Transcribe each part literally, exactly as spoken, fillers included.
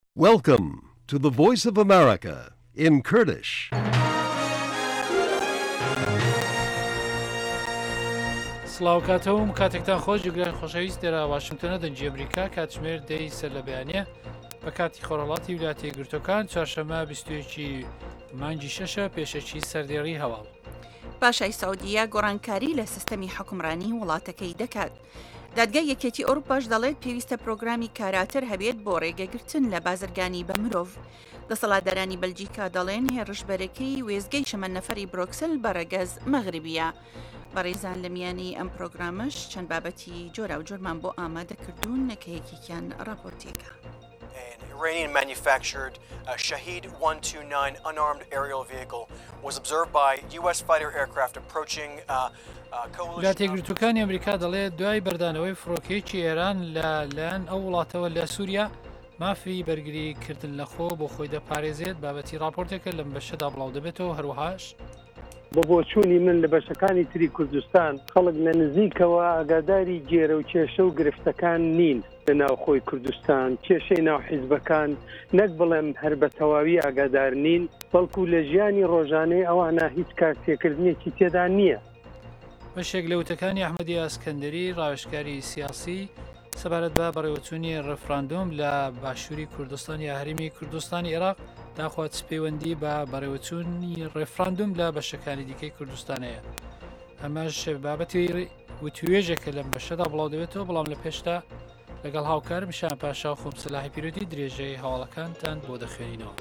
Welcome to the Voice of America in Kurdish. سڵاو کاتەوم کاتێکتان خۆش گوێگران خۆشەویست دێرا واشنگتنە دەنجی ئەمریکا کاتژمێر دەی سەر لە بەیانیە بە کاتی خۆرهڵاتی ویلایەتە یەکگرتووەکان چوارشەممە بیستویەکی مانگی شەشە پێشەکی سەردێڕی هەواڵ. پاشای سعودیە گۆڕانکاری لە سیستەمی حکومڕانی وڵاتەکەی دەکات. دادگای یەکێتی ئەوروپاش دەڵێت پێویستە پرۆگرامی کاراتر هەبێت بۆ ڕێگەگرتن لە بازرگانی بە مرۆڤ. دەسەڵاتدارانی بەلجیکا دەڵێن هێرشبەرەکەی وێزگەی شەمەند نەفەری برۆکسل بەڕێگەز مەغربیە. بەڕێزان لە میانی ئەم پرۆگرامش چەند بابەتی جۆرا و جۆرمان بۆ ئامادەکردوون نەکەیەکیان راپۆرتێکە. Iranian manufactured uh, Shahed one twenty-nine unarmed aerial vehicle was observed by U S fighter aircraft approaching uh, uh, coalition. ویلایەتە یەکگرتووەکانی ئەمریکا دەڵێت دوای بەردانەوەی فڕۆکەیەکی ئێران لەلایەن ئەو وڵاتەوە لە سووریا مافی بەرگریکردن لەخۆ بۆ خۆی دەپارێزێت. بابەتی راپۆرتێکە لەم بەشەدا بڵاو دەبێتەوە. هەروەهاش بە بۆچوونی من لە بەشەکانی تری کوردستان خەڵک لە نزیکەوە ئاگاداری جێرە و کێشە و گرفتەکان نین لە ناوخۆی کوردستان، کێشەی ناو حیزبەکان نەک بڵێم هەر بە تەواوی ئاگادار نین، بەڵکو لە ژیانی ڕۆژانەی ئەوانە هیچ کارتێکردنێکی تێدا نییە. بەشێک لە وتەکانی ئەحمەدی ئاسکەندەری ڕاوێژکاری سیاسی سەبارەت بە بەڕێوەچوونی ڕێفراندۆم لە باشووری کوردستان یا هەرێمی کوردستانی عێراق داخوات پەیوەندی بە بەڕێوەچوونی ڕێفراندۆم لە بەشەکانی دیکەی کوردستانەیە. ئەمەش بابەتی وتوێژێکە لەم بەشەدا بڵاو دەبێتەوە، بەڵام لە پێشتا لەگەڵ هاوکارم شان پاشا و خۆم سلاحی پیرۆتی درێژەی هەواڵەکانتان بۆ دەخوێنینەوە.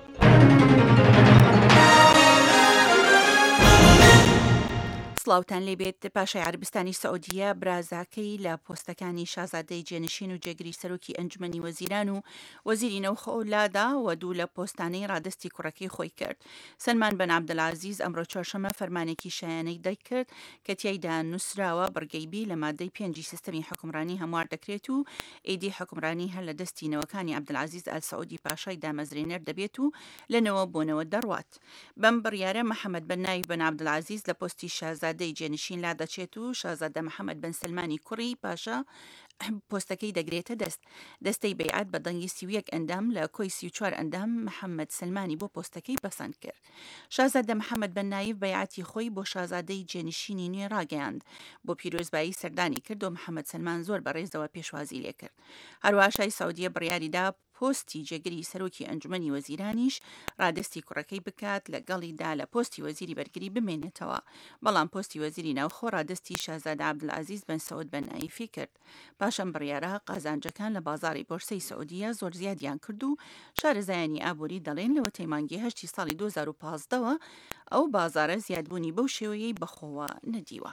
سڵاوتان لێبێت. پاشای عەربستانی سەعودیە برازاکەی لە پۆستەکانی شازادەی جێنشین و جێگری سەرۆکی ئەنجومەنی وەزیران و وەزیری نەوخۆ لادا و دوو لە پۆستانەی ڕادستی کوڕەکەی خۆی کرد. سلمان بن عەبدولعەزیز ئەمڕۆ چوارشەممە فەرمانێکی شایانەی دەرکرد کە تیایدا نووسراوە بڕگەیبی لە مادەی پێنجی سیستەمی حکومڕانی هەموار دەکرێت و ئیدی حکومڕانی هەر لە دەستینەوەکانی عەبدولعەزیز ئال سەعودی پاشای دامەزرێنەر دەبێت و لەنەوە بۆنەوە دەڕوات. بەم بڕیارە محەممەد بن نایف بن عەبدولعەزیز لە پۆستی شازادە دەی جێنشین لا دەچێت و شازادە محەممەد بن سلمانی کوڕی پاشا پۆستەکەی دەگرێتە دەست. دەستەی بەیعەت بە دەنگی سی و یەک ئەندام لە کۆی سی و چوار ئەندام محەممەد سلمانی بۆ پۆستەکەی بەسەند کرد. شازادە محەممەد بن نایف بەیعەتی خۆی بۆ شازادەی جێنشینی نوێ ڕاگەیاند، بۆ پیرۆزبایی سەردانی کرد و محەممەد سلمان زۆر بەڕێزەوە پێشوازی لێ کرد. هەروەها شای سەعودیە بڕیاریدا پۆستی جێگری سەرۆکی ئەنجومەنی وەزیرانیش ڕادستی کوڕەکەی بکات لەگەڵیدا لە پۆستی وەزیری بەرگری بمێنێتەوە، بەڵام پۆستی وەزیری ناوخۆ ڕادستی شازادە عەبدولعەزیز بن سەعود بن نایفی کرد. پاشەم بڕیارە قازانجەکان لە بازاڕی بۆرسەی سەعودیە زۆر زیادیان کرد و شارەزایانی ئابووری دەڵێن لەوە تەیمانگی هەشتی ساڵی دوو هەزار و پانزدەوە ئەو بازارە زیادبوونی بەو شێوەیەی بەخۆوە نەدیوە.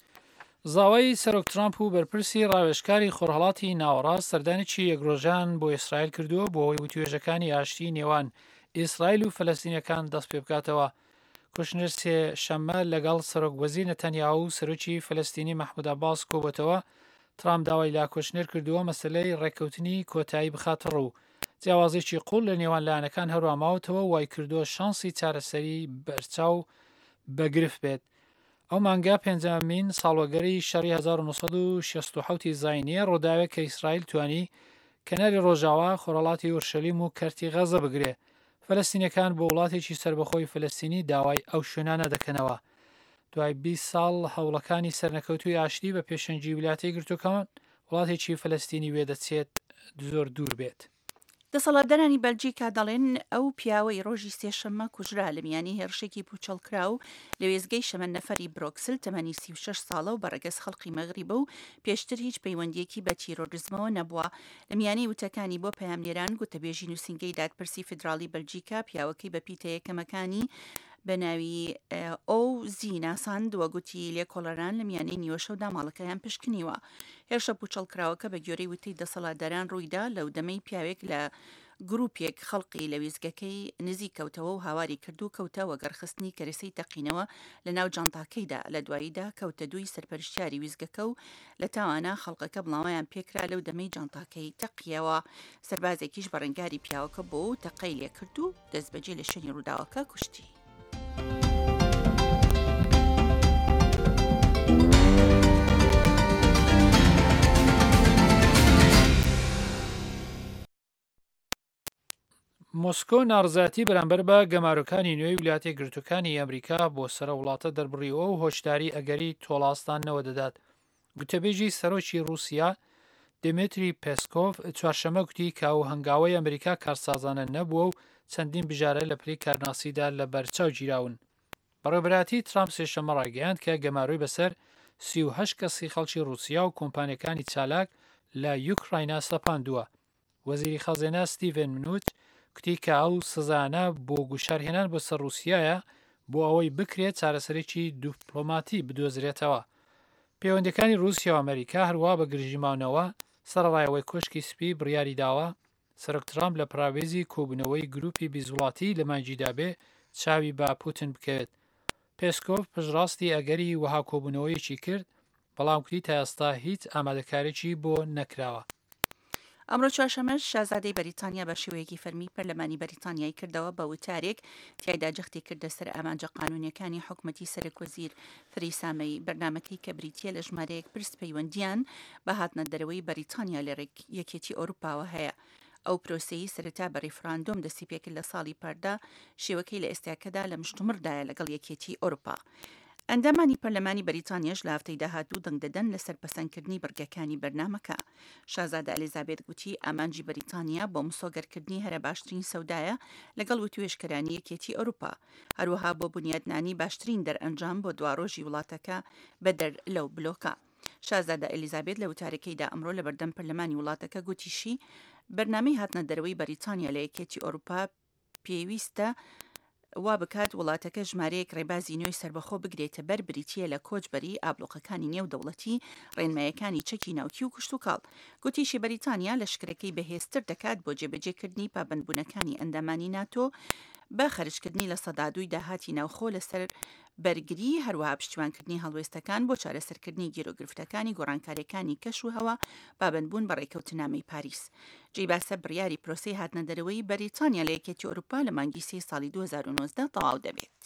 زاوای سەرۆک ترامپ و بەرپرسی ڕاوێژکاری خۆرهەڵاتی ناوەڕاست سەردانێکی یەکڕۆژان بۆ ئیسرائیل کردووە بۆ ئەوەی وتوێژەکانی ئاشتی نێوان ئیسرائیل و فەلەستینیەکان دەست پێ بکاتەوە. کوشنر سێ شەممە لەگەڵ سەرۆک وەزیر نەتەنیاهو و سەرۆکی فەلەستینی مەحموود عەباس کۆبووەتەوە. ترامپ داوای لا کوشنر کردووە مەسەلەی ڕێککەوتنی کۆتایی بخاتە ڕوو. جیاوازێکی قوڵ لە نێوان لایەنەکان هەروە ماوەتەوە وای کردووە شانسی چارەسەری بەرچاو بەگرفت بێت. ئەو مانگا پێنجەمین ساڵوەگەری شەڕی هەزار و نۆ سەد و شەست و حەوت زاینیە ڕۆداوێت کە ئیسرائیل توانی کەناری ڕۆژاوا خۆرهەڵاتی ئورشەلیم و کەرتی غەزە بگرێ. فەلەستینیەکان بۆ وڵاتێکی سربەخۆی فەلەستینی داوای ئەو شوێنانە دەکەنەوە. دوای بیست ساڵ هەوڵەکانی سەرنەکەوتووی ئاشتی بە پێشەنگی ویلایەتە یەکگرتووەکان وڵاتێکی فەلەستینی وێ دەچێت زۆر دوور بێت. دەسەڵاتدارانی بەلجیکا دەڵێن ئەو پیاوەی ڕۆژی سێشەممە کوژرا لە میانی هێرشێکی پوچەڵکرا و لە وێزگەی شەمەند نەفەری برۆکسل تەمەنی سی و شەش ساڵە و بەڕێگەز خەڵقی مەغریبە و پێشتر هیچ پەیوەندیەکی بە تیرۆریزمەوە نەبووە. لە میانی وتەکانی بۆ پەیامنێران گوتەبێژی نووسینگەی دادپرسی فیدراڵی بەلجیکا پیاوەکەی بە پیتە یەکەمەکانی بە ناوی ئەو زی ناساند وە گوتی لێکۆڵەران لە میانەی نیوەشەودا ماڵەکەیان پشکنیوە. هێرشە پوچەڵکراوەکە بە گوێرەی وتەی دەسەڵاتداران ڕوویدا لەو دەمەی پیاوێک لە گروپێک خەڵقی لە ویزگەکەی نزیک کەوتەوە و هاواری کردو کەوتە وەگەرخستنی کەرەسەی تەقینەوە لە ناو جانتاکەیدا. لە دواییدا کەوتە دووی سەرپەرشتیاری ویزگەکە و لە تاوانە خەڵقەکە بڵاویان پێکرا لەو دەمەی جانتاکەی تەقیەوە. سەربازێکیش بەڕێنگاری پیاوەکە بۆ و تەقەی لێ کرد و دەستبەجێ لە شوێنی ڕووداوەکە کوشتی. مۆسکۆ ناڕزایەتی بەرامبەر بە گەمارۆکانی نوێی ویلایەتە یەکگرتووەکانی ئەمریکا بۆ سەرە وڵاتە دەربڕیەوە و هۆشداری ئەگەری تۆڵاستانەوە دەدات. گوتەبێژی سەرۆکی رووسیا دمیتری پێسکۆڤ چوارشەممە گوتی کە ئەو هەنگاوەی ئەمریکا کارسازانە نەبووە و چەندین بژارە لە پلەی کارناسیدا لە بەرچاو گیراون. بەڕێوەبەراتی ترامپ سێشەممە ڕایگەیاند کە گەماروی بەسەر سی و هەشت کەسی خەڵکی رووسیا و کۆمپانیەکانی چالاک لە یوکڕاینا سەپاندووە. وەزیری خەزانە ستیڤن منوچ گوتی کە ئەو سزانە بۆ گوشارهێنان بۆ سەر رووسایە بۆ ئەوەی بکرێت چارەسەرێکی دیپلۆماتی بدۆزرێتەوە. پەیوەندیەکانی رووسیا و ئەمریکا هەروە بە گرژیمانەوە سەرڕایەوەی کوشکی سپی بڕیاری داوە سەرۆک ترامپ لە پراوێزی کۆبوونەوەی گروپی بیزوڵاتی لە مانگیدا بێ چاوی با پوتین بکەوێت. پێسکۆڤ پشڕاستی ئەگەری وەها کۆبوونەوەیەکی کرد، بەڵام کوتی تا ئێستا هیچ ئامادەکارێکی بۆ نەکراوە. ئەمڕۆ چوارشەممەش شازادەی بەریتانیا بە شێوەیەکی فەرمی پەرلەمانی بەریتانیای کردەوە بە وتارێک تیایدا جەختی کردە سەر ئامانجە قانونیەکانی حکومەتی سەرۆکوەزیر تریسا مەی. بەرنامەکەی کە بریتیە لە ژمارەیەک پرس پەیوەندیان بە هاتنە دەرەوەی بەریتانیا لە یەکێتی ئەوروپاوە هەیە. ئەو پرۆسەی سەرەتا بە ڕیفراندۆم دەستی پێکرد لە ساڵی پاردا، شێوەکەی لە ئێستاکەدا لە مشتومڕدایە لەگەڵ یەکێتی ئەوروپا. ئەندامانی پەرلەمانی بەریتانیاش لە هەفتەی داهاتوو دەنگ دەدەن لەسەر پەسەندکردنی بەرگەکانی بەرنامەکە. شازادە ئەلیزابێت گوتی ئامانجی بەریتانیا بۆ مسۆگەرکردنی هەرە باشترین سەودایە لەگەڵ وتوێژکەرانی یەکێتی ئەوروپا، هەروەها بۆ بنیادنانی باشترین دەرئەنجام بۆ دواڕۆژی وڵاتەکە بەدەر لەو بلۆکە. شازادە ئەلیزابێت لە وتارەکەیدا ئەمڕۆ لە بەردەم پەرلەمانی وڵاتەکە گوتیشی بەرنامەی هاتنە دەرەوەی بەریتانیا لە یەکێتی ئەوروپا پێویستە وا بکات وڵاتەکە ژمارەیەک ڕێبازی نوێی سربەخۆ بگرێتە بەر بریتیە لە کۆچبەری ئابلوقەکانی نێو دەوڵەتی، ڕێنمایەکانی چەکی ناوکی و کشت و کاڵ. گوتیشی بەریتانیا لە شکرەکەی بەهێزتر دەکات بۆ جێبەجێکردنی پابەندبوونەکانی ئەندامانی ناتۆ بە خەرجکردنی لە سەدادووی داهاتی ناوخۆ لەسەر بەرگری، هەروەها پشتیوانکردنی هەڵوێستەکان بۆ چارەسەرکردنی گیرۆگرفتەکانی گۆڕانکاریەکانی کەش و هەوا پابەندبوون بە ڕێکەوتنامەی پاریس. جێی باسە بڕیاری پرۆسەی هاتنە دەرەوەی بەریتانیا لە یەکێتی ئەوروپا لە مانگی سێ ساڵی دوو هەزار و نۆزدە تەواو دەبێت.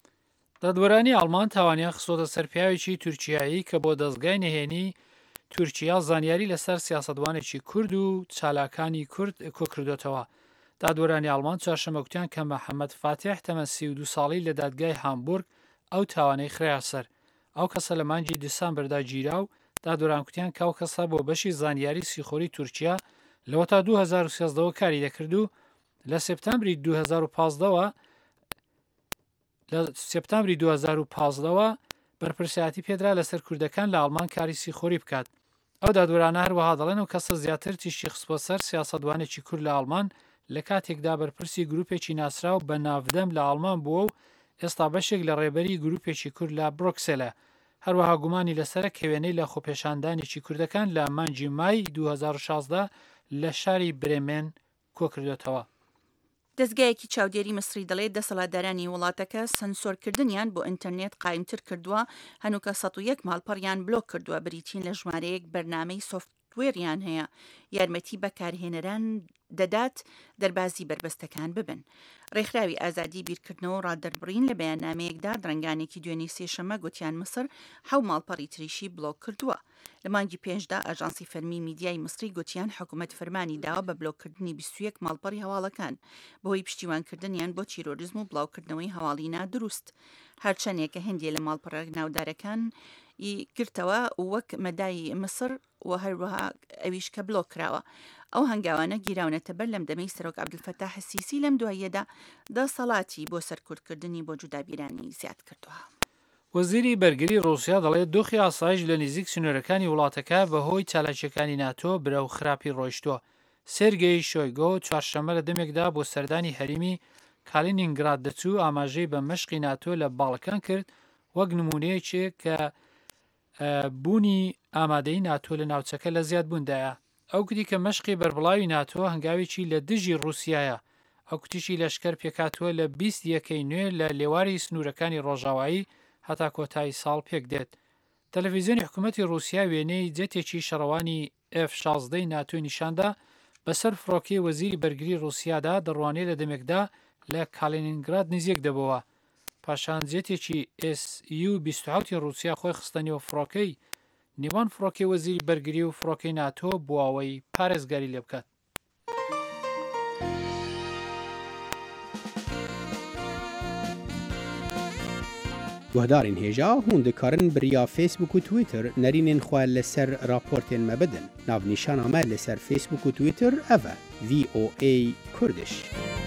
دادوەرانی ئەڵمان تاوانیان خستۆتە سەر پیاوێکی تورکیایی کە بۆ دەستگای نهێنی تورکیا زانیاری لەسەر سیاسەتوانێکی کورد و چالاکانی کورد کۆکردوێتەوە. دادوەرانی ئەڵمان چوارشەممە گوتیان کە محەممەد فاتح تەمەن سی و دوو ساڵی لە دادگای هامبورگ ئەو تاوانەی خریا سەر. ئەو کەسە لە مانگی دیسامبەردا گیرا و دادوەران کوتیان کە ئەو کەسە بۆ بەشی زانیاری سیخۆری تورکیا لەوە تا دوو هەزار و سیازدەوە کاری دەکرد و لە سپتامبری دوو هەزار و پانزدەوە لە سپتامبری دوو هەزار و پانزدەوە بەرپرسیاتی پێدرا لەسەر کوردەکان لە ئەڵمان کاری سیخۆری بکات. ئەو دادوەرانە هەروەها دەڵێن و کەسە زیاتر تیشی خستبۆ سەر سیاسەتوانێکی کورد لە ئەڵمان لە کاتێکدا بەرپرسی گروپێکی ناسراو بە ناودەم لە ئەڵمان بووە و ئێستا بەشێک لە ڕێبەری گروپێکی کورد لە بڕۆکسێلە. هەروەها گومانی لەسەر کەوێنەی لە خۆپێشاندانێکی کوردەکان لە مانگی مای دوو هەزار و شازدە لە شاری برێمێن کۆکردوێتەوە. دەستگایەکی چاودێری مصری دەڵێت دەسەڵاتدارانی وڵاتەکە سنسۆرکردنیان بۆ ئینتەرنێت قایمتر کردووە، هەنووکە سەد و یەک ماڵپەڕیان بلۆک کردووە بریتین لە ژمارەیەک بەرنامەی سۆفتوێریان هەیە یارمەتی بەکارهێنەران دەدات دەربازی بربەستەکان ببن. ڕێکخراوی ئازادی بیرکردنەوە ڕادەربڕین لە بەیاننامەیەکدا درەنگانێکی دوێنێ سێشەمە گوتیان مسر حەو ماڵپەڕی تریشی بلۆک کردووە. لە مانگی پێنجدا ئاژانسی فەرمی میدیای مصری گوتیان حکوومەت فەرمانی داوە بە بلۆکردنی بیست و یەک ماڵپەڕی هەواڵەکان بەهۆی پشتیوانکردنیان بۆ تیرۆریزم و بڵاوکردنەوەی هەواڵی نادروست. هەرچەندێکە هەندێک لە ماڵپەڕە ناودارەکان گرتەوە وەک مەدای مسر و هەروەها ئەویش کە بلۆک کراوە. ئەو هەنگاوانە گیراونەتە بەر لەم دەمەی سەرۆک عەبدولفەتاح السیسی لەم دواییەدا دەسەڵاتی بۆ سەرکوردکردنی بۆ جودابیرانی زیاد کردووە. وەزیری بەرگری ڕووسیا دەڵێت دۆخی ئاسایش لە نزیک سنوورەکانی وڵاتەکە بەهۆی چالاکیەکانی ناتۆ برەو خراپی ڕۆیشتووە. سێرگێی شۆیگۆ چوارشەممە لە دەمێکدا بۆ سەردانی هەریمی کالینینگراد دەچوو ئاماژەی بە مەشقی ناتۆ لە باڵکان کرد وەک نمونەیەکێک کە بوونی ئامادەی ناتۆ لە ناوچەکە لە زیادبووندایە. ئەو گوتی کە مەشقی بەربڵاوی ناتۆ هەنگاوێکی لە دژی ڕووسایە. ئەو کوتیشی لەشکەر پێکاتوە لە بیست یەکەی نوێ لە لێواری سنوورەکانی ڕۆژاوایی هەتا کۆتایی ساڵ پێک دێت. تەلەڤیزیۆنی حکوومەتی ڕووسیا وێنەی جەتێکی شەڕەوانی ئێف شازدەی ناتۆ نیشاندا بەسەر فڕۆکەی وەزیری بەرگری ڕووسیادا دەڕوانێت لە دەمێکدا لە کالینینگراد نزیک دەبەوە. پاشان جێتێکی ئێس یو بیست و حەوتی ڕووسیا خۆی خستنیەوە فڕۆکەی نێوان فڕۆکەی وەزیری بەرگری و فڕۆکەی ناتۆ بۆ ئەوەی پارێزگاری لێ بکات. گهدارین هێژا هون دikarin biriya Facebook û Twitter nerînên xwe li ser raportên me bidin. Navnîşana me li ser Facebook û Twitter ev e V O A Kurdish.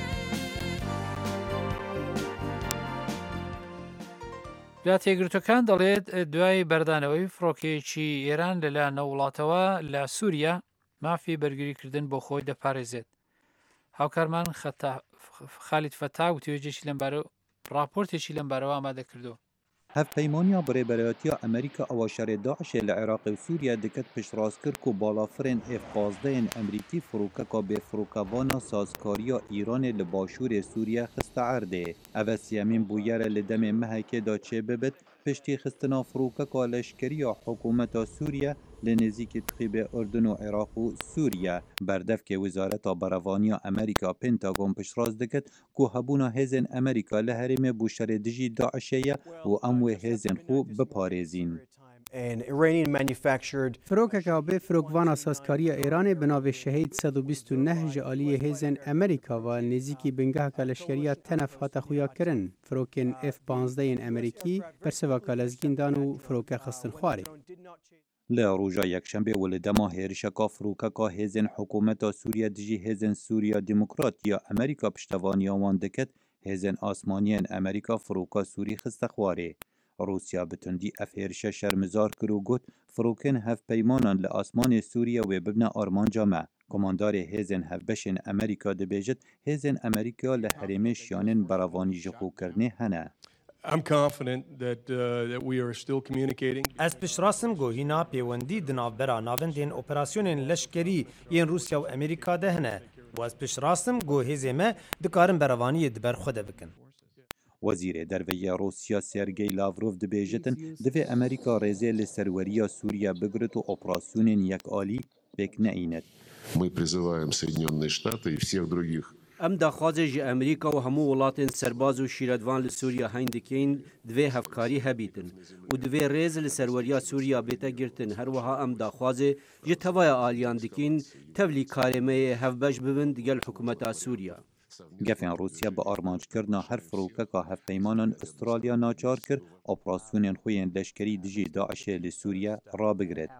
دادپێگرتوەکان دەڵێت دوای بەردانەوەی فڕۆکەیەکی ئێران لەلایەن وڵاتەوە لە سووریا مافی بەرگریکردن بۆ خۆی دەپارێزێت. هاوکارمان خالید فەتا و توێژێکی لەمبارە راپۆرتێکی لەمبارەوە ئامادە کردو. هەفپەیمانیا بڕێبەرەتیە ئەمریکا ئەواشارێ داعشێ لە عێراق و سووریا دەکەت پشتڕاستکرد و باڵافرێن ئێف پازدەیەن ئەمریکی فڕۆکەکە بێفڕۆکەڤانە سازکاریە ئیرانێ لە باشوورێ سووریا خستە عەردێ. ئەڤە سیەمین بوویەرە لە دەمێ مەهەکێدا چێ ببێت پشتی خستنا فڕۆکەکە لەشکریە حکوومەتا سووریا لە نێزیکی تخیبێ ئوردن و عێراق و سووریا. بەردەفکێ وزارەتا بەرەڤانیا ئەمریکا پێنتاگۆن پشتڕاست دەکەت کو هەبوونا هێزên ئەمریکا لە هەرێمێ بوو شەرێ دژی داعشەیە و ئەم وێ هێزên خۆ بپارێزین. فرۆکێکا بێ فرۆکڤانا سازکاریە ئێرانê bi navê şehîd sed û bîst û neh ji aliyê hêzên Amerîka ve nêzîkî bingeheka leşkeriya tenef hate xuyakirin. Firokên F panzdeyên Amerîkî bersivaka lezgîn dan û firokê xistin xwarê. لە ڕۆژا یەکشەمبێ و لە دەما هێرشەکە فڕۆکەکە هێزên حکوومەتا سووریا دژی هێزên سووریا دیموکراتیە ئەمریکا پشتەوانییا wan diket هێزên ئاسمانیên ئەمریکا فڕۆکە سووری خستە خوارێ. روسیا bi tundî ev hêrişe şermizar kir û got firokên hevpeymanan li asmanê Sûriya wê bibne armanca me. Komandarê hêzên hevbeşên Amerîka dibêjit hêzên Amerîka li herêmê şiyanên beravanî ji xwekirinê hene. I'm confident that uh, that we are still communicating. Ez piştrastim gohîna pêwendî di navbera navendên operasyonên leşkerî yên Rusya û Amerîka de hene. û ez piştrastim got hêzê me dikarin beravaniyê di ber xwe de bikin. Wezîrê derveyê Rûsya Sergey Lavrov dibêjitin divê Amerîka rêzê li serweriya Sûriya bigirit û operasyonên yekalî pêk neînet. Мы призываем Соединенные Штаты и всех других. Em daxwazê ji Amerîka û hemû welatên serbaz û şîretvan li Sûriya heyn dikên divê hevkarî hebîtin û divê rêz li serweriya Sûriya bête girtin. Her wiha em daxwazê ji tevaya aliyan dikîn tevlî karêmeyê hevbeş bibin digel hikûmeta Sûriya. Gefên Rûsya bi armanckirina her firokeka hevpeymanan Astralya naçar kir operasyonên xwe yên leşkerî dijî Daişê li Sûriya rabigiret.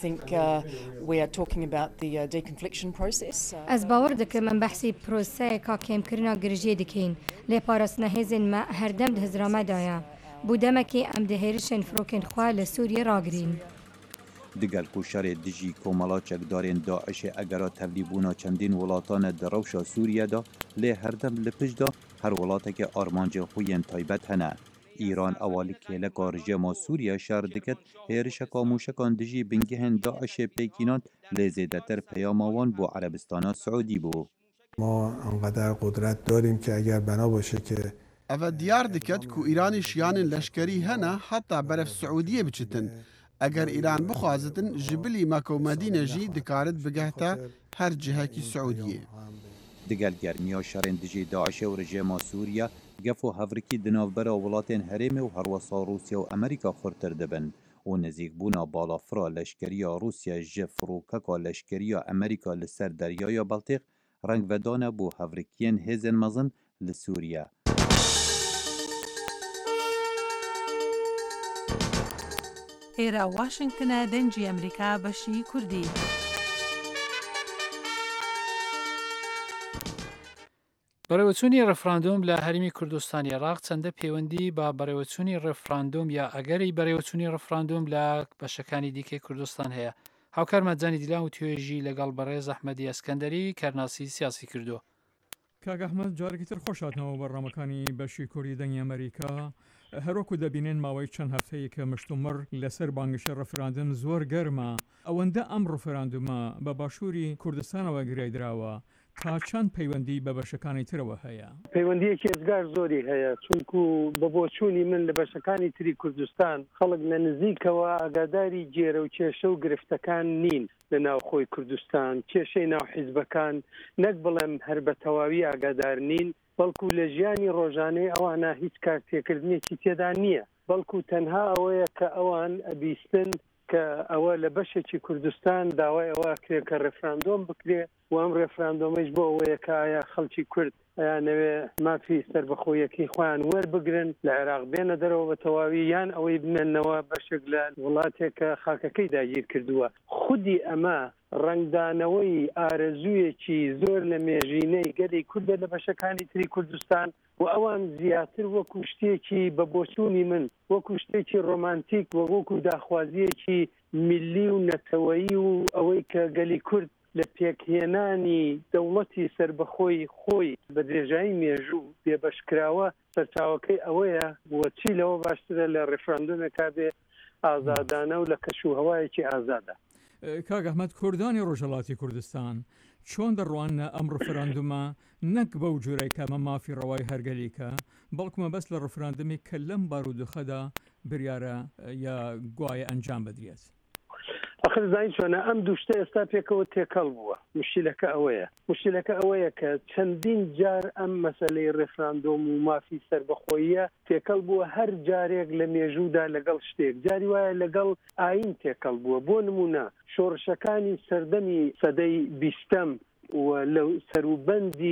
Ez bawer dikim em behsî proseyeka kêmkirina girişê dikin lê parastina hêzên me herdem di hizra da ye. Bû demekê em di hêrişên firokên xwe li Sûriye ragirîn. Digel ku şerê dijî komala çekdarên Daişê egera tevlîbûna çendîn welatan di rewşa Sûriye da lê herdem li pişt da her welateke armancên xwe yên taybet hene. İran ewalî kêleka rejima Sûriya şer diket hêrişeka mûşekan dijî bingehên Daişê pêkînan lê zêdetir peyama wan بۆ Erebistana Siûdî bû. ما انقدر قدرت داریم که اگر بنا باشه که ئەvە دیار diket ku Îranê şiyanên leşkerî hene heta beref Siûdiyê biçitin. Eger Îran bixwazitin ji bilî Meka û Medîne jî dikarit bigehte her cihekî Siûdiyê. Digel germiya şerên dijî Daişê û rejima Sûriya gef û hevrikî di navbera welatên herêmê û herwesa Rûsya û Amerîka xurtir dibin û nêzîkbûna balafira leşkeriya Rûsya ji firokeka leşkeriya Amerîka li ser deryaya Baltêq rengvedane bû hevrikiyên hêzên mezin li Sûriya. ئێرە واشنگتنە دەنجی ئەمریکا بەشی کوردی. بەڕێوەچوونی ڕێفراندۆم لە هەرمی کوردستانی عێراق چەندە پەیوەندی بە بەڕێوەچوونی ڕێفراندۆم یا ئەگەری بەڕێوەچوونی ڕێفراندۆم لە بەشەکانی دیکەی کوردستان هەیە. هاوکارمان جانی دیلان و توێژی لەگەڵ بەڕێز ئەحمەدی ئەسکەندەری کارناسی سیاسی کردووە. کاک ئەحمەد جارێکی تر خۆشهاتنەوە بەڕامەکانی بەشی کوردی دەنگی ئەمریکا. هەروەکو دەبینێن ماوەی چەند هەفتەیە کە مشتومڕ لەسەر بانگشە ڕەفراندم زۆر گەرمە ئەوەندە ئەم ڕەفراندومە بە باشووری کوردستانەوە گرێدراوە تا چەند پەیوەندی بە بەشەکانی ترەوە هەیە. پەیوەندیەکی ێزگار زۆری هەیە چونکو بە بۆچوونی من لە بەشەکانی تری کوردستان خەڵک لە نزیکەوە ئاگاداری جێرە و کێشە و گرفتەکان نین لە ناوخۆی کوردستان کێشەی ناو حیزبەکان نەک بڵێم هەر بە تەواوی ئاگادار نین بەڵکو لە ژیانی ڕۆژانەی ئەوانە هیچ کارتێکردنێکی تێدا نییە بەڵکو تەنها ئەوەیە کە ئەوان ئەبیستن کە ئەوە لە بەشێکی کوردستان داوای ئەوە کرێ کە ڕێفراندۆم بکرێ و ئەم ڕێفراندۆمەش بۆ ئەوەیە کە ئایا خەڵکی کورد ئەیانەوێ مافی سربەخۆیەکی خۆیان وەربگرن لە عێراق بێنە دەرەوە بە تەواوی یان ئەوەی بنێنەوە بەشێک لە وڵاتێکە خاکەکەی داگیر کردووە. خودی ئەمە ڕنگدانەوەی ئارەزوویەکی زۆر لە مێژینەی گەلی کوردە لە بەشەکانی تری کوردستان و ئەوان زیاتر وەکو شتێکی بە بۆچوونی من وەکو شتێکی ڕۆمانتیک و وەکو داخوازیەکی میلی و نەتەوەیی و ئەوەی کە گەلی کورد لە پێکهێنانی دەوڵەتی سربەخۆی خۆی بە درێژایی مێژوو بێبەشکراوە سەرچاوەکەی ئەوەیە وەچی لەوە باشترە لە ڕێفراندۆمێکا بێ ئازادانە و لە کەش و هەوایەکی ئازادە. کاک ئەحمەد، کوردانی ڕۆژهەڵاتی کوردستان چۆن دەڕوانە ئەم ڕفراندومە نەک بەو جۆرەی کەمە مافی ڕەوای هەرگەلیکە بەڵکومە بەس لە ڕفراندمی کە لەم بارودۆخەدا بریارە یا گوایە ئەنجام بدرێت؟ ئەخر زانی چۆنە ئەم دووشتە ئێستا پێکەوە تێکەڵ بووە. مشکلەکە ئەوەیە مشکلەکە ئەوەیە کە چەندین جار ئەم مەسەلەی ڕێفراندۆم و مافی سربەخۆییە تێکەڵ بووە هەر جارێک لە مێژوودا لەگەڵ شتێک جاری وایە لەگەڵ ئاین تێکەڵ بووە. بۆ نمونە شۆڕشەکانی سەردەمی سەدەی بیستەم و لە سەروبەندی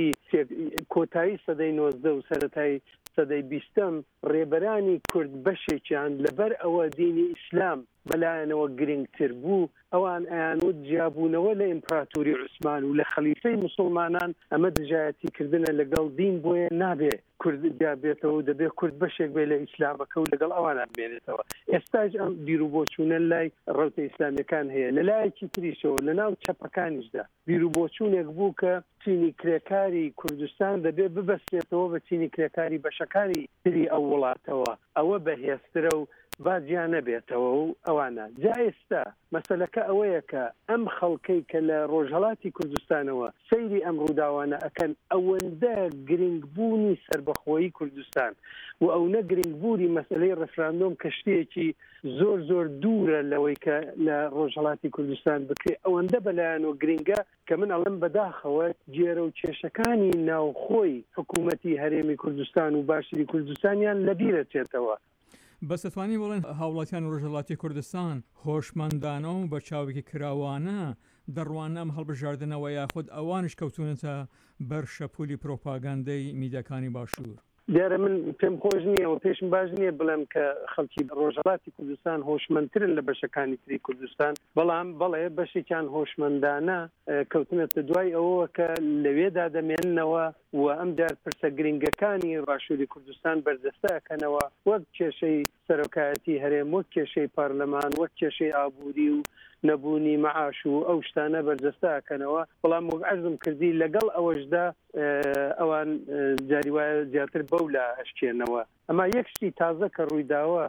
کۆتایی سەدەی نۆزدە و سەرەتای سەدەی بیستەم ڕێبەرانی کورد بەشێکیان لەبەر ئەوە دینی ئیسلام بەلایەنەوە گرنگتر بوو ئەوان ئەیانوت جیابوونەوە لە ئیمپراتوری عوسمان و لە خەلیفەی مسلمانان ئەمە دژایەتیکردنە لەگەڵ دین بۆیە نابێ کورد جیابێتەوە دەبێت کورد بەشێک بێ لە ئیسلامەکە و لەگەڵ ئەوان بێنێتەوە. ئێستاش ئەم بیرروبۆچوونە لای ڕەوتە ئیسلامیەکان هەیە لە لایەکی تریشەوە لە ناو چەپەکانیشدا بیرروبۆچوونێک بوو کە چینی کرێکاری کوردستان دەبێت ببەستێتەوە بە چینی کرێکاری بەشەکانی تری ئەو وڵاتەوە ئەوە بەهێزترە و بازیان نەبێتەوە و ئەوانە. جا ئێستا مەسەلەکە ئەوەیە کە ئەم خەڵکەی کە لە ڕۆژهەڵاتی کوردستانەوە سەیری ئەم ڕووداوانە ئەکەن ئەوەندە گرنگبوونی سربەخۆیی کوردستان و ئەوەندە گرنگبوونی مەسەلەی ڕێفراندۆم کە شتێکی زۆر زۆر دوورە لەوەی کە لە ڕۆژهەڵاتی کوردستان بکرێت ئەوەندە بەلایەنەوە گرنگە کە من ئەڵم بەداخەوە جێرە و کێشەکانی ناوخۆی حکوومەتی هەرێمی کوردستان و باشووری کوردستانیان لەبیرە چێتەوە. بەس دەتوانین بڵێن هاوڵاتیان ڕۆژهەڵاتی کوردستان هۆشمەندانە و بە چاوێکی کراوانە دەڕوانە ئەم هەڵبژاردنەوە یاخود ئەوانش کەوتونەتە بەر شەپولی پرۆپاگاندەی میدیاکانی باشوور؟ دیارە من پێم خۆش نییە و پێشم باش نییە بڵێم کە خەڵکی ڕۆژهەڵاتی کوردستان هۆشمەندترن لە بەشەکانی تری کوردستان، بەڵام بەڵێ بەشێکیان هۆشمەندانە کەوتنەتە دوای ئەوە کە لەوێدا دەمێننەوە و ئەم جار پرسە گرنگەکانی باشووری کوردستان بەردەستەکەنەوە وەک کێشەی سەرۆکایەتی هەرێم وەک کێشەی پارلەمان وەک کێشەی ئابووری و نەبوونی مەعاش و ئەو شتانە بەردەستەکەنەوە. بەڵام وەک عەرزم کردی لەگەڵ ئەوەشدا ئەوان جاری وایە زیاتر بەو لە ئەشکێنەوە. ئەما یەک شتی تازە کە ڕوویداوە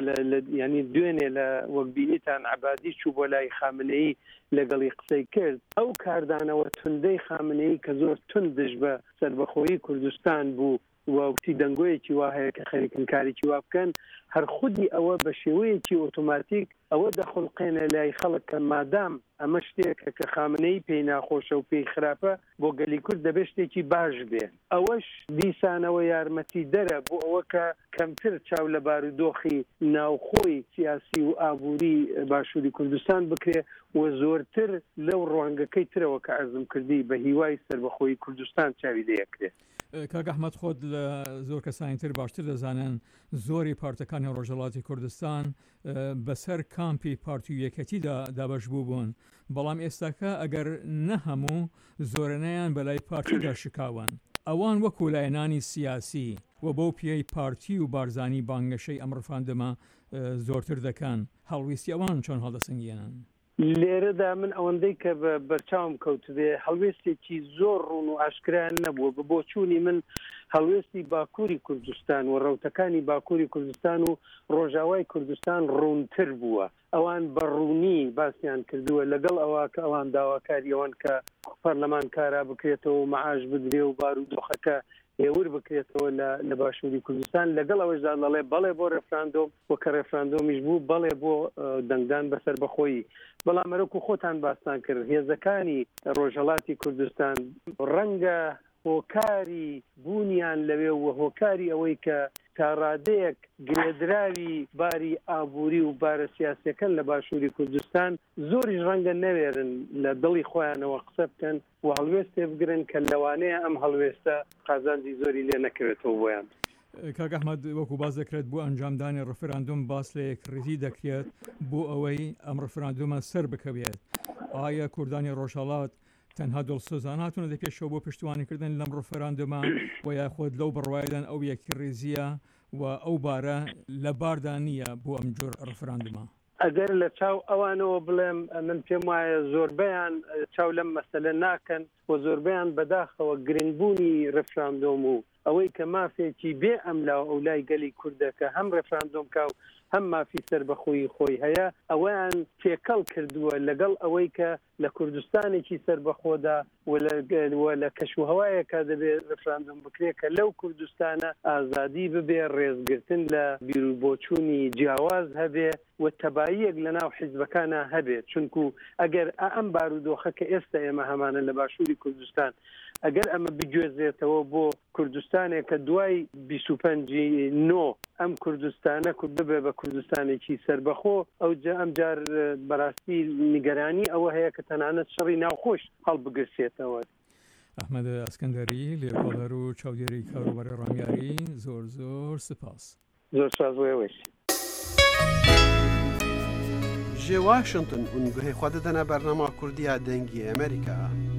ینی دوێنێ لە وەک بینیتان عەبادی چوو بۆ لای خامنەیی لەگەڵی قسەی کرد ئەو کاردانەوە توندەی خامنەیی کە زۆر توندش بە سربەخۆیی کوردستان بوو وەوتی دەنگۆیەکی وا هەیە کە خەریکنکارێکی وا بکەن هەر خودی ئەوە بە شێوەیەکی ئۆتۆماتیک ئەوە دەخڵقێنە لای خەڵک کە مادام ئەمە شتێکە کە خامنەی پێی ناخۆشە و پێی خراپە بۆ گەلی کورد دەبێت شتێکی باش بێ. ئەوەش دیسانەوە یارمەتی دەرە بۆ ئەوە کە کەمتر چاو لە بارودۆخی ناوخۆی سیاسی و ئابووری باشووری کوردستان بکرێ و زۆرتر لەو ڕوانگەکەی ترەوە کە عەرزم کردی بە هیوای سربەخۆیی کوردستان چاوی دەیەکرێت. کاک ئەحمەد خۆت لە زۆر کەسانی تر باشتر دەزانن زۆری پارتەکانی ڕۆژهەڵاتی کوردستان بەسەر کامپی پارتی و یەکەتیدا دابەش بوو بوون، بەڵام ئێستاکە ئەگەر نە هەموو زۆرنەیان بەلای پارتیدا شکاون. ئەوان وەکو لایەنانی سیاسی و بەو پێی پارتی و بارزانی بانگەشەی ئەم ڕفاندەمە زۆرتر دەکەن، هەڵویستی ئەوان چۆن هەڵدەسەنگێنن؟ لێرەدا من ئەوەندەی کە بە بەرچاوم کەوتبێ هەڵوێستێکی زۆر ڕوون و ئاشکرایان نەبووە. بە بۆچوونی من هەڵوێستی باکووری کوردستان و ڕەوتەکانی باکووری کوردستان و ڕۆژاوای کوردستان ڕوونتر بووە. ئەوان بەڕوونی باسییان کردووە لەگەڵ ئەوە کە ئەوان داواکاری ئەوان کە پەرلەمان کارا بکرێتەوە و مەعاش بدرێ و بارودۆخەکە هێور بکرێتەوە لە باشووری کوردستان لەگەڵ ئەوەشدا دەڵێ بەڵێ بۆ ڕێفراندۆم وەکە ڕێفراندۆمیش بوو بەڵێ بۆ دەنگدان بەسەر بەخۆیی. بەڵام ئەرۆکو خۆتان باستان کرد هێزەکانی ڕۆژهەڵاتی کوردستان ڕەنگە هۆکاری بوونیان لەوێ و هۆکاری ئەوەی کە تا ڕادەیەک گرێدراوی باری ئابووری و بارە سیاسەکەن لە باشووری کوردستان زۆریش ڕەنگە نەوێرن لە دڵی خۆیانەوە قسە بکەن و هەڵوێستێ بگرن کە لەوانەیە ئەم هەڵوێستە قازانجی زۆری لێ نەکەوێتەوە بۆیان. کاک ئەحمەد وەکو باز دەکرێت بۆ ئەنجامدانی ڕفراندوم باس لە یەکڕێزی دەکرێت بۆ ئەوەی ئەم ڕفراندومە سەر بکەوێت. ئایا کوردانی ڕۆژهەڵات تەنها دڵسۆزان هاتوونە دەکێشەوە بۆ پشتیوانیکردن لەم ڕفراندومە و یاخۆت لەو بڕوایدان ئەو یەکڕێزیە و ئەو بارە لە باردا نییە بۆ ئەم جۆر ڕفراندومە؟ ئەگەر لە چاو ئەوانەوە بڵێم من پێم وایە زۆربیان چاو لەم مەسەلە ناکەن و زۆربیان بەداخەوە گرنگبوونی ڕفراندۆم و ئەوەی کە مافێکی بێ ئەملا ئەو لای گەلی کوردەکە هەم ڕفراندۆم کا و هەم مافی سربەخۆیی خۆی هەیە ئەویان تێکەڵ کردووە لەگەڵ ئەوەی کە لە کوردستانێکی سربەخۆدا و لە کەشوهەوایەکە دەبێت ڕفراندۆم بکرێت کە لەو کوردستانە ئازادی ببێ ڕێزگرتن لە بیرروبۆچوونی جیاواز هەبێ و تەباییەک لە ناو حیزبەکانە هەبێت چونکو ئەگەر ئەم بارودۆخە کە ئێستا ئێمە هەمانە لە باشووری کوردستان ئەگەر ئەمە بگوێزێتەوە بۆ کوردستانێک کە دوای بیست و پەنجی نۆ ئەم کوردستانە کورد ببێ بە کوردستانێکی سربەخۆ ئەو ئەم جار بەڕاستی نیگەرانی ئەوە هەیە کە تەنانەت شەڕی ناوخۆش هەڵبگرسێتەوە. ئەحمەد ئەسکەندەری لێکۆڵەر و چاودێری کاروباری ڕامیاری زۆر زۆر سپاس. زۆر سپاس بۆ ئێوەش. ji Washington û guhê xwe didine bernama Kurdiya dengî Amerîka.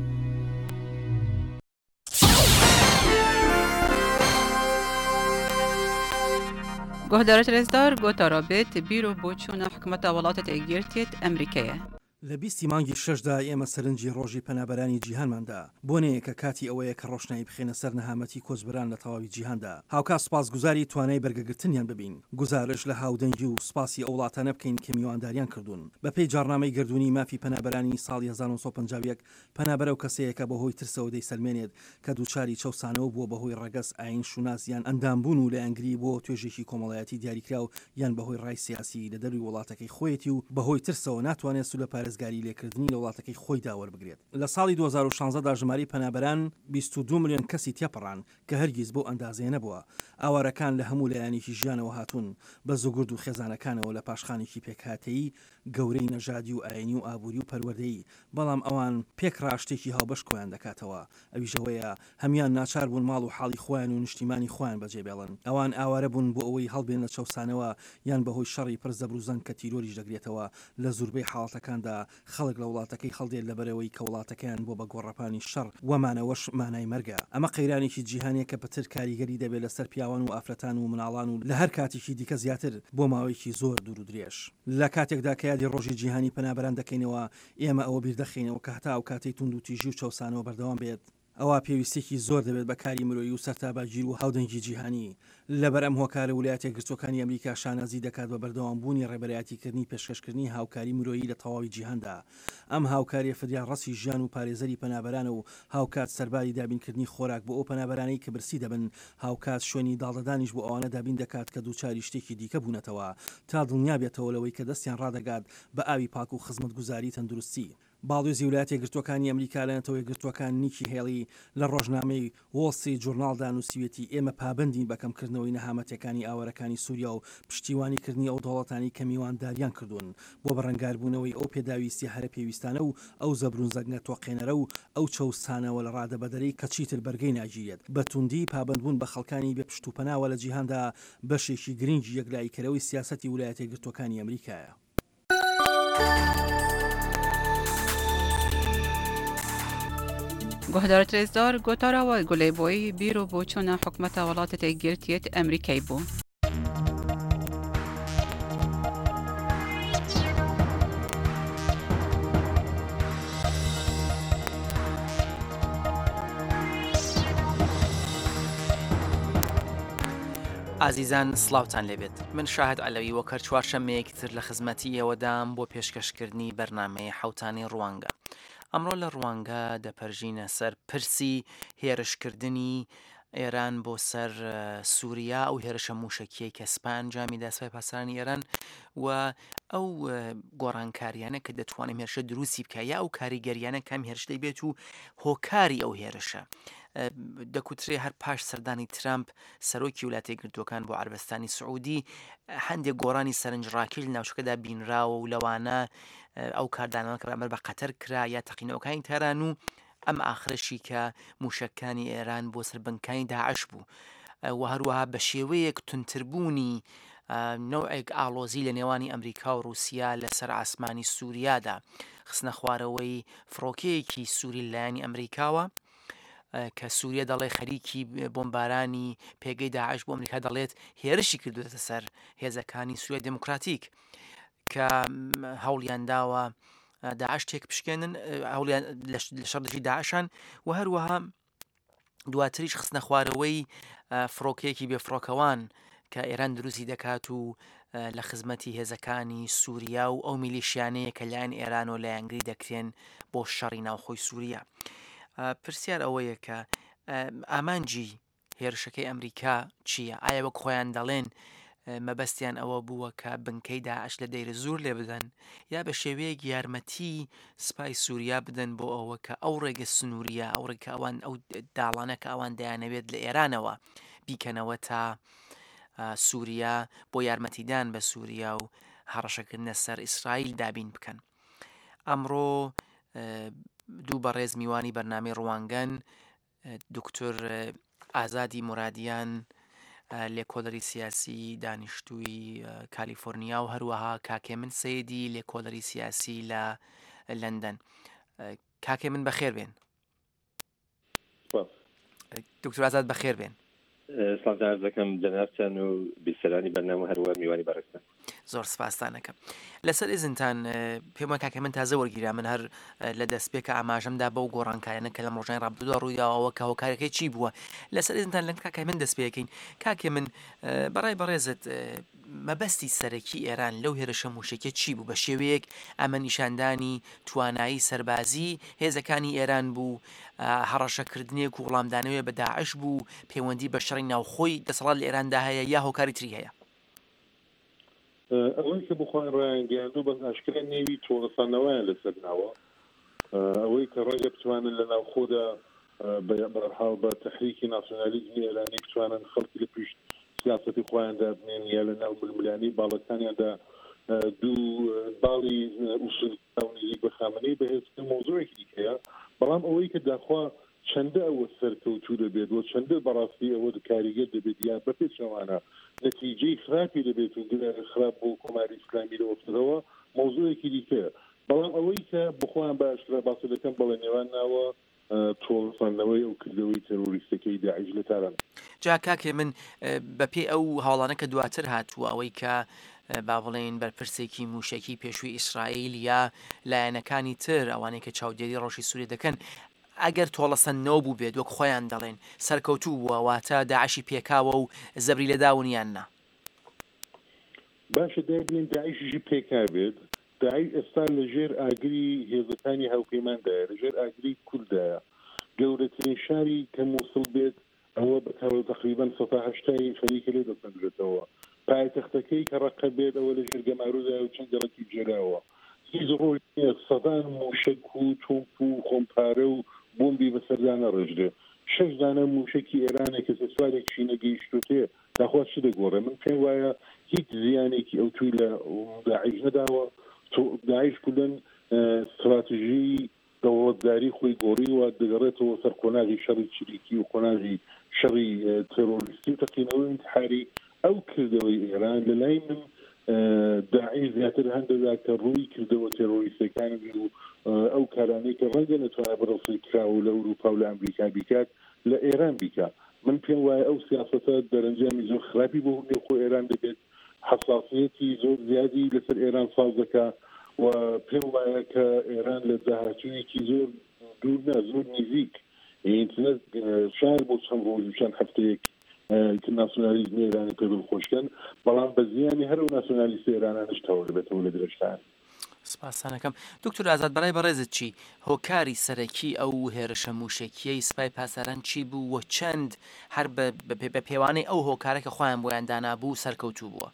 گهدارت رزدار گوتا رابط بیرو بۆچوونە حکومەتە وڵاتە تێگیرتێت ئەمریکایە. لە بیستی مانگی شەشدا ئێمە سەرنجی ڕۆژی پەنابەرانی جیهانماندا بۆنەیە کە کاتی ئەوەیە کە ڕۆشنایی بخێنە سەر نەهامەتی کۆچبەران لە تەواوی جیهاندا هاوکات سوپاسگوزاری توانای بەرگەگرتنیان ببین گزارش لە هاودەنگی و سوپاسی ئەو وڵاتانە بکەین کە میوانداریان کردوون بەپێی جارنامەی گردوونی مافی پەنابەرانی ساڵی هەزار و نۆ سەد و پەنجا و یەک پەنابەرە و کەسەیەکە بەهۆی ترسەوە دەیسەلمێنێت کە دووچاری چەوسانەوە بووە بەهۆی ڕەگەس ئاین شوناسیان ئەندامبوون و لە ئەنگری بۆ توێژێکی کۆمەڵایەتی دیاریکرا و یان بەهۆی ڕای سیاسی لە دەروی وڵاتەکەی خۆیەتی و بەهۆی ترسەوە ناتوانێت سوود لە پارێزگاری لێکردنی لە وڵاتەکەی خۆی داوەربگرێت. لە ساڵی دوو هەزار و شانزە ژماری پەنابەران بیست و دوو ملیۆن کەسی تێپەڕان کە هەرگیز بۆ ئەندازێ نەبووە. ئاوارەکان لە هەموو لایەنێکی ژیانەوە هاتوون بە زۆگرد و خێزانەکانەوە لە پاشخانێکی پێکهاتەیی گەورەی نەژادی و ئاینی و ئابووری و پەروەردەیی بەڵام ئەوان پێک ڕاشتێکی هاوبەش کۆیان دەکاتەوە ئەویژەوەیە هەمیان ناچار بوون ماڵ و حاڵی خۆیان و نیشتیمانی خۆیان بەجێبێڵن ئەوان ئاوارە بوون بۆ ئەوەی هەڵبێن لە چەوسانەوە یان بەهۆی شەڕی پرزەبروزەن کە تیرۆریش دەگرێتەوە لە زوربەی حاڵەتەکاندا خەڵک لە وڵاتەکەی هەڵدێت لەبەرەوەی کە وڵاتەکەیان بۆ بە گۆڕەپانی شەڕ وەمانەوەش مانای مەرگە ئەمە قەیرانێکی جیهانیە کە پتر کاریگەری دەبێت لەسەر پیاوان و ئافرەتان و مناڵان و لە هەر کاتێکی دیکە زیاتر بۆ ماوەیەکی زۆر دوور و درێژ لە کاتێکدا کە یادی ڕۆژی جیهانی پەنابەران دەکەینەوە ئێمە ئەوە بیردەخینەوە کە هەتا ئەو کاتەی تونند و تیژی و چەوسانەوە بەردەوام بێت ئەوە پێویستێکی زۆر دەبێت بە کاری مرۆیی و سەرتاباگیر و هاودەنگی جیهانی لەبەر ئەم هۆکارە ویلایەتە گرتوەکانی ئەمریکا شانازی دەکات بە بەردەوامبوونی ڕێبەرایەتیکردنی پێشکەشکردنی هاوکاری مرۆیی لە تەواوی جیهاندا ئەم هاوکاریە فدیان ڕەسی ژیان و پارێزەری پەنابەرانە و هاوکات سەرباری دابینکردنی خۆراک بۆ ئەو پەنابەرانەی کە برسی دەبن هاوکات شوێنی داڵدەدانیش بۆ ئەوانە دابین دەکات کە دووچاری شتێکی دیکە بوونەتەوە تا دڵنیا بێتەوە لەوەی کە دەستیان ڕادەگات بە ئاوی پاک و خزمەتگوزاری تەندروستی باڵێزی ویلایەتە گرتوەکانی ئەمریکا لەنەتەوەی گرتوەکان نیکی هێڵی لە ڕۆژنامەی وۆڵسی جورناڵدا نووسیوێتی ئێمە پابندین بەکەمکردنەوەی نەهامەتەکانی ئاوەرەکانی سووریا و پشتیوانیکردنی ئەو دەوڵەتانی کە میوانداریان کردوون بۆ بەڕەنگاربوونەوەی ئەو پێداویستی هەرە پێویستانە و ئەو زەبرونزەگنە تۆقێنەرە و ئەو چەوسانەوە لە ڕادەبەدەرەی کە چیتر بەرگەی ناگیرێت بە توندی پابندبوون بە خەڵکانی بێ پشت و پەناوە لە جیهاندا بەشێکی گرنگی یەکلایکەرەوەی سیاسەتی ویلایەتە گرتوەکانی ئەمریکایە. گهدارت رزدار گوتاراوە گولێبۆی بیرۆ بۆچوونە حکومەتە وڵاتە تێگیرتێت ئەمریکای بوو. ئازیزان سڵاوتان لێبێت من شاهد عەلەوی وەکەر چوارشەمەیەکتر لە خزمەتیەوەدام بۆ پێشکەشکردنی بەرنامەی حەوتانی ڕوانگە ئەمڕۆ لە ڕوانگە دەپەرژینە سەر پرسی هێرشکردنی ئێران بۆ سەر سووریا ئەو هێرشە موشکیەی کە سپان جامی داسپای پاسەرانی ئێران و ئەو گۆڕانکاریانە کە دەتوانێت هێرشە دروستی بکە یا ئەو کاریگەریانە کام هێرشتەی بێت و هۆکاری ئەو هێرشە دەکوترێ هەر پاش سەردانی ترامپ سەرۆکی وڵاتە یەکگرتووەکان بۆ عەربستانی سعودی هەندێک گۆڕانی سەرنجڕاکی لە ناوچەکەدا بینراوە و لەوانە ئەو کاردانەوە کە بەرامبەر بە قەتەر کرا یا تەقینەوەکانی تەران و ئەم ئاخرشی کە موشەکانی ئێران بۆ سەر بنکانی داعش بوو و هەروەها بە شێوەیەک تونتربوونی نەوعێک ئاڵۆزی لە نێوانی ئەمریکا و رووسیا لەسەر ئاسمانی سووریادا خستنە خوارەوەی فڕۆکەیەکی سووری لایەنی ئەمریکاوە کە سووریا دەڵێ خەریکی بۆمبارانی پێگەی داعش بۆ ئەمریکا دەڵێت هێرشی کردوێتە سەر هێزەکانی سووریا دموکراتیک کە هەوڵیان داوە داعش تێک بشکێنن هەوڵیان لە شەڕدەژی داعشان و هەروەها دواتریش خستنە خوارەوەی فڕۆکەیەکی بێفڕۆکەوان کە ئێران دروستی دەکات و لە خزمەتی هێزەکانی سووریا و ئەو میلیشیانەیە کە لایەن ئێران و لایەنگری دەکرێن بۆ شەڕی ناوخۆی سووریا. پرسیار ئەوەیە کە ئامانجی هێرشەکەی ئەمریکا چییە؟ ئایا وەک خۆیان دەڵێن مەبەستیان ئەوە بووە کە بنکەی داعش لە دەیرە زۆر لێ بدەن یا بە شێوەیەک یارمەتی سوپای سووریا بدەن بۆ ئەوە کە ئەو ڕێگە سنووریە ئەو ڕێکە ئەوان ئەو داڵانە کە ئەوان دەیانەوێت لە ئێرانەوە بیکەنەوە تا سووریا بۆ یارمەتیدان بە سووریا و هەڕەشەکردنە سەر ئیسرائیل دابین بکەن. ئەمڕۆ دوو بەڕێز میوانی بەرنامەی ڕوانگەن دکتۆر ئازادی مرادیان لێکۆڵەری سیاسی دانیشتووی کالیفۆرنیا و هەروەها کاکێ من سەیدی لێکۆڵەری سیاسی لە لەندەن. کاکێ من بەخێر بێن. دکتۆر ئازاد بەخێر بێن. سڵام دەکەم جەنابتان و بیسەرانی بەرنامە هەروە میوانی بەڕێستان. زۆر سپاسدانەکەم. لەسەر ئێزنتان پێم وایە کاکە من تازە وەرگیرا من هەر لە دەستپێکە ئاماژەمدا بەو گۆڕانکاریانە کە لەم ڕۆژانی ڕابردوودا ڕوویداوە کە هۆکارەکەی چی بووە. لەسەر ئێزنتان لەم کاکای من دەست پێکەین. کاکێ من بەڕای بەڕێزت مەبەستی سەرەکی ئێران لەو هێرشە موشکیە چی بوو؟ بە شێوەیەک ئەمە نیشاندانی توانایی سەربازی هێزەکانی ئێران بوو، هەڕەشەکردنێک و وەڵامدانەوەی بە داعش بوو، پەیوەندی بە شەڕی ناوخۆی دەسەڵات لە ئێراندا هەیە یا هۆکاری تری هەیە؟ ئەوەی کە بخۆیان ڕایانگەیاندوو بەس ئاشکرا نێوی تۆڵەسانەوەیان لەسەر ناوە ئەوەی کە ڕێگە بتوانن لە ناوخۆدا بەرحاڵ بە تەحریکی ناسیۆنالیزمی ئێرانی بتوانن خەڵکی لە پشت سیاسەتی خۆیان دابنێن یا لە ناو ململانی باڵەکانیاندا دوو باڵی ئوسولی بە خامنەی بەهێز مۆزوعێکی دیکەیە، بەڵام ئەوەی کە داخوا چەندە ئەوە سەرکەوتوو دەبێت و چەندە بەڕاستی ئەوە کاریگەر دەبێت یا بەپێچەوانە نەتیجەی خراپی دەبێت و خراپ بۆ کۆماری ئیسلامی لەوەفتەوە مۆزوعێکی دیکەیە. بەڵام ئەوەی کە بخۆیان باشترە باسی دەکەم بەڵێ نێوان ناوە تۆڵساندنەوەی ئەو کردەوەی تەرۆریستەکەی داعش لە تاران. جا کاکێ من بەپێ ئەو هاوڵانە کە دواتر هاتووە ئەوەی کە با بڵێن بەرپرسێکی موشکی پێشووی ئیسرائیل یا لایەنەکانی تر ئەوانەی کە چاودێری ڕۆژی سووریە دەکەن ئەگەر تۆڵەسەندنەوە بوو بێت وەک خۆیان دەڵێن سەرکەوتوو بووە واتە داعشی پێکاوە و زەبری لە داونیان نا باشە دەبین داعشیشی پێکا بێت. داعش ئێستا لەژێر ئاگری هێزەکانی هاوپەیماندایە، لەژێر ئاگری کوردایە. گەورەترین شاری کە مووسڵ بێت ئەوە بەتەوە تقریبا سەد و هەشتای خەریکە لێ دەسەنرێتەوە. پایتەختەکەی کە ڕقە بێت ئەوە لەژێر گەمارودا و چەند گەڵکی جێراوە. هیچ ڕۆی سەدان موشک و تۆپ و خۆمپارە و بۆمبی بەسەردانە ڕێژرێ. شەش دانە موشکی ئێرانێک کە سوارێکی نەگەیشتوتێ داخوا چ دەگۆڕێ. من پێم وایە هیچ زیانێکی ئەو توی لە داعش نەداوە. داعش کولن استراتیژی دەوڵەتداری خۆی گۆڕیوە دەگەڕێتەوە سەر قۆناغی شەڕی چریکی و قۆناغی شەڕی تێرۆریستی و تەقینەوەی انتحاری ئەو کردەوەی ئێران لە لای من داعش زیاتر هەندێکدا کە ڕووی کردەوە تێرۆریستەکانی و ئەو کارانەی کە ڕەنگە نەتوانە بەڕێوەی کراوە لە ئەوروپا و لە ئەمریکا بیکات لە ئێران بیکات. من پێم وایە ئەو سیاسەتە دەرەنجامی زۆر خراپی بۆ نێوخۆ ئێران دەبێت، حساسیەتی زۆر زیادی لەسەر ئێران ساز دەکات و پێم وایە کە ئێران لە داهاتوویەکی زۆر دوور نا زۆر نزیک ئینترنێت شار بۆ چەند ڕۆژ چەند هەفتەیەک کە ناسیۆنالیزمی ئێرانی پێ دڵخۆشکەن، بەڵام بە زیانی هەر ئەو ناسیۆنالیستە ئێرانانش تەواو دەبێتەوە لە درەشتان. سپاسانەکەم دکتۆر ئازاد بەڕای بەڕێزت چی هۆکاری سەرەکی ئەو هێرشە موشکیەی سوپای پاسەران چی بوو و چەند هەر بە پێوانەی ئەو هۆکارە کە خۆیان بۆیان دانابوو سەرکەوتوو بووە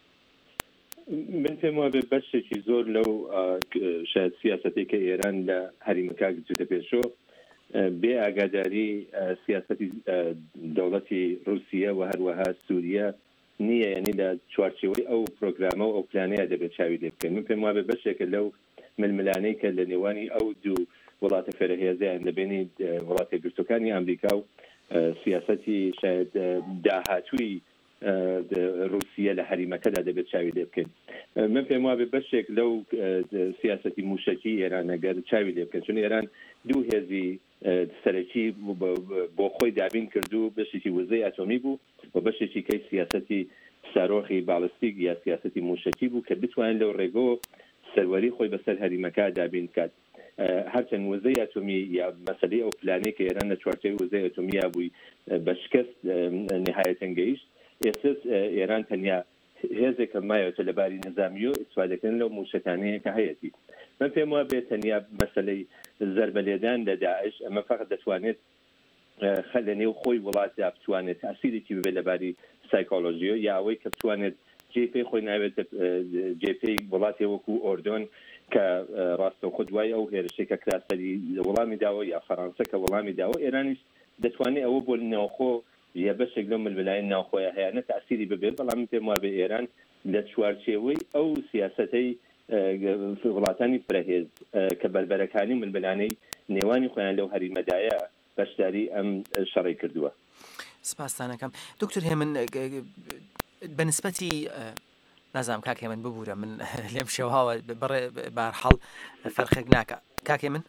من پێم وابێ بەشێکی زۆر لەو شاید سیاسەتی کە ئێران لە هەریمەکە گرتوتە پێشۆ بێ ئاگاداری سیاسەتی دەوڵەتی رووسیا و هەروەها سووریا نییە یعنی لە چوارچێوەی ئەو پرۆگرامە و ئەو پلانەیە دەبێت چاوی لێ بکەین من پێم وابێ بەشێکە لەو ململانەی کە لە نێوانی ئەو دوو وڵاتە فێرەهێزیان لەبێنی وڵاتی گرتوەکانی ئەمریکا و سیاسەتی شاید داهاتووی رووسیا لە هەریمەکەدا دەبێت چاوی لێ بکەین من پێم وابێ بەشێک لەو سیاسەتی موشکی ئێران ئەگەر چاوی لێ بکەن چون ئێران دوو هێزی سەرەکی بۆ خۆی دابین کردو بەشێکی وزەی ئاتۆمی بوو و بەشێکی کەی سیاسەتی سارۆخی باڵستیک یا سیاسەتی موشکی بوو کە بتوانن لەو ڕێگۆ سەروەری خۆی بەسەر هەریمەکە دابین کات هەرچەند وزەی ئاتۆمی یا مەسەلەی ئەو پلانەی کە ئێران لە چوارچێوەی وزەی ئاتۆمیا بووی بە شکست نهایەتەن گەیشت ئێستا ئێران تەنیا هێزێکە مایەوێتە لەباری نظامی و ئیسفادەکردن لەو موشکانەیە کە هەیەتی من پێم وابێ تەنیا مەسەلەی زەربەلێدان لە داعش ئەمە فقط دەتوانێت خەل لە نێو خۆی وڵاتدا بتوانێت تاسیرێکی ببێت لەباری سایکۆلۆژیۆ یا ئەوەی کە بتوانێت جێپەی خۆی ناوێت جێپەی وڵاتی وەکو ئۆردۆن کە ڕاستەوخۆ دوای ئەو هێرشەی کە کراسەری وەڵامی داوە یا فەڕەنسا کە وەڵامی داوە ئێرانیش دەتوانێت ئەوە بۆ نێوخۆ یا بەشێک لەو ململایەن ناوخۆیە هەیەنە تاسیری ببێت بەڵام پێم وابێ ئێران لە چوارچێوەی ئەو سیاسەتەی وڵاتانی فرەهێز کە بەربەرەکانی ململانەی نێوانی خۆیان لەو هەریمەدایە بەشداری ئەم شەڕی کردووە سپاسانەکەم دکتۆر هێمن بەنسبەتی نازام کاکێ من ببوورە من لێم شێوهاوە بڕێ بارحەڵ فەرخێک ناکە کاکێ من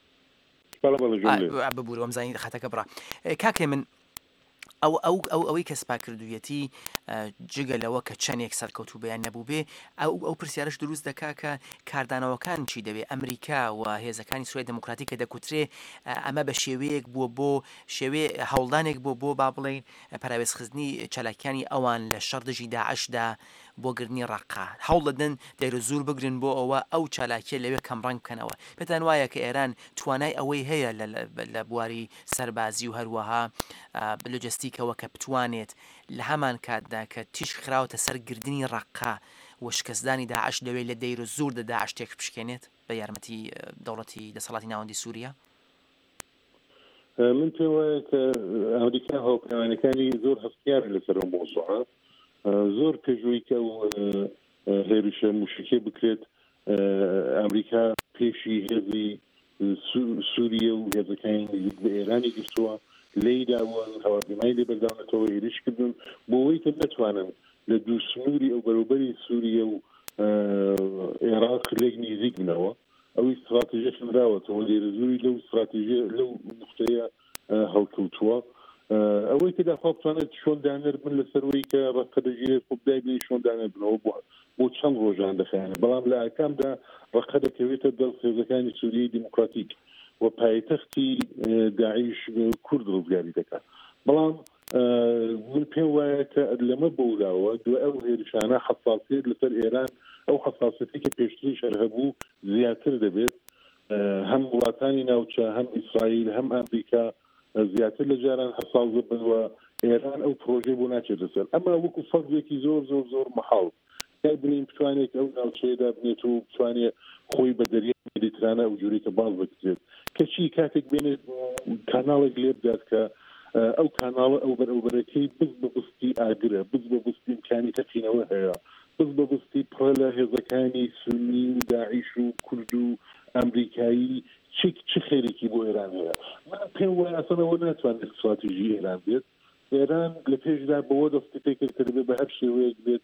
ببوورە ئەمزانی خەتەکە بڕا کاکێ من ئەو ئەو ئەو ئەوەی کە سپا کردوویەتی جگە لەوە کە چەندێک سەرکەوتوو بەیان نەبوو بێ ئەو ئەو پرسیارش دروست دەکا کە کاردانەوەکان چی دەوێت ئەمریکا و هێزەکانی سوێ دموکراتی کە دەکوترێ ئەمە بە شێوەیەک بووە بۆ شێوێ هەوڵدانێک بۆ بۆ با بڵێن پاراوێزخستنی چالاکیانی ئەوان لە شەڕدژی داعشدا بۆ گرنی ڕقا هەوڵ دەدەن دەیرە زوور بگرن بۆ ئەوە ئەو چالاکیە لەوێ کەمڕەنگ بکەنەوە پێتان وایە کە ئێران توانای ئەوەی هەیە لە بواری سەربازی و هەروەها لۆجستیکەوە کە بتوانێت لە هەمان کاتدا کە تیش خراوەتە سەرگردنی ڕقا و شکستدانی داعش لەوێ لە دەیر و زوور دە داعش تێک بشکێنێت بە یارمەتی دەوڵەتی دەسەڵاتی ناوەندی سووریا من پێم وایە کە ئەمریکا هاوپەیمانەکانی زۆر هەستیارن لەسەر ئەو مۆزوعە زۆر پێشووی کە هێرشە موشکێ بکرێت ئەمریکا پێشی هێزی سووریە و هێزەکانی بە ئێرانی گرتووە لی داوان هەواپەیمانی لێ بەرداونەتەوە هێرشکردن بۆەوەی کە نەتوانن لە دوو سنووری ئەو بەروبەری سووریە و عێراق لێک نزیک بنەوە ئەوی استراتیژیەشن راوەتەوە لێرە زووری لەو استراتیژیە لەو نقطەیە هەڵکەوتووە ئەوەی کە داخوا بتوانێت شۆن دانەر بن لەسەرەوەی کە ڕقە دەژێت خۆ بدای بێ شۆن دانەر بنەوە بووە بۆ چەند ڕۆژان دەخایەنە بەڵام لە ئاکامدا ڕقە دەکەوێتە دەڵ هێزەکانی سووریای دیموکراتیک و پایتەختی داعیش کورد ڕزگاری دەکات بەڵام من پێم وایە کە لەمە بەولاوە دوای ئەو هێرشانە حەساسیت لەسەر ئێران ئەو حەساسیەتی کە پێشتری شەر هەبوو زیاتر دەبێت هەم وڵاتانی ناوچە هەم ئیسرائیل هەم ئەمریکا زیاتر لە جاران حەساس بنوە ئێران ئەو پرۆژێ بۆ ناچێت لەسەر ئەمە وەکو فەرزێکی زۆر زۆر زۆر مەحاڵ کای بنین بتوانێت ئەو ناوچەیەدا بنێت و بتوانێت خۆی بە دەریای مدیترانە ئەو جوورێک کە باز بکرێت کەچی کاتێک بێنێت کاناڵێک لێ بدات کە ئەو کاناڵە ئەو بەرەوبەرەکەی بز بە بستی ئاگرە بز بە بستی امکانی تەقینەوە هەیە بز بە بستی پڕە لە هێزەکانی سونی و داعیش و کورد و ئەمریکایی چ خێرێکی بۆ ئێران هەیە من پێم وایە ئەسەنەوە ناتوانێت استراتیژی ئێران بێت ئێران لە پێشدا بەوە دەستی پێکرد بێت بە هەر شێوەیەک بێت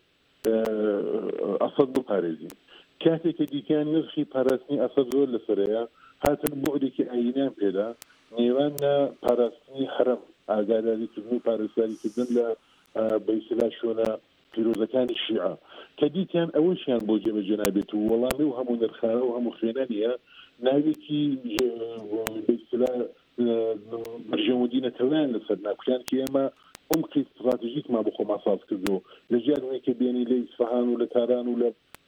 ئەسەد بپارێزین کاتێککە دیکان نرخی پاراستنی ئەسەد زۆر لەسەرەیە هاتن بۆعدێکی ئاینیان پێدا نێوان پاراستنی حرم ئاگاداریکردن و پارێزگاریکردن لە بەیسلا شۆنە پیرۆزەکانی شیعە کە دیتیان ئەوەشیان بۆ جێبەجێ نابێت و وەڵامی و هەموو نرخانە و هەموو خوێنە نیە ناوێکی بەیسلا بەرژەمودینەتەوەیان لەسەر ناکویان کە ئێمە عمقی استراتیژیکمان بۆ خۆمان ساز کردو لە ژیانەوەی کە بێنی لە ئیسفەهان و لە تاران و لە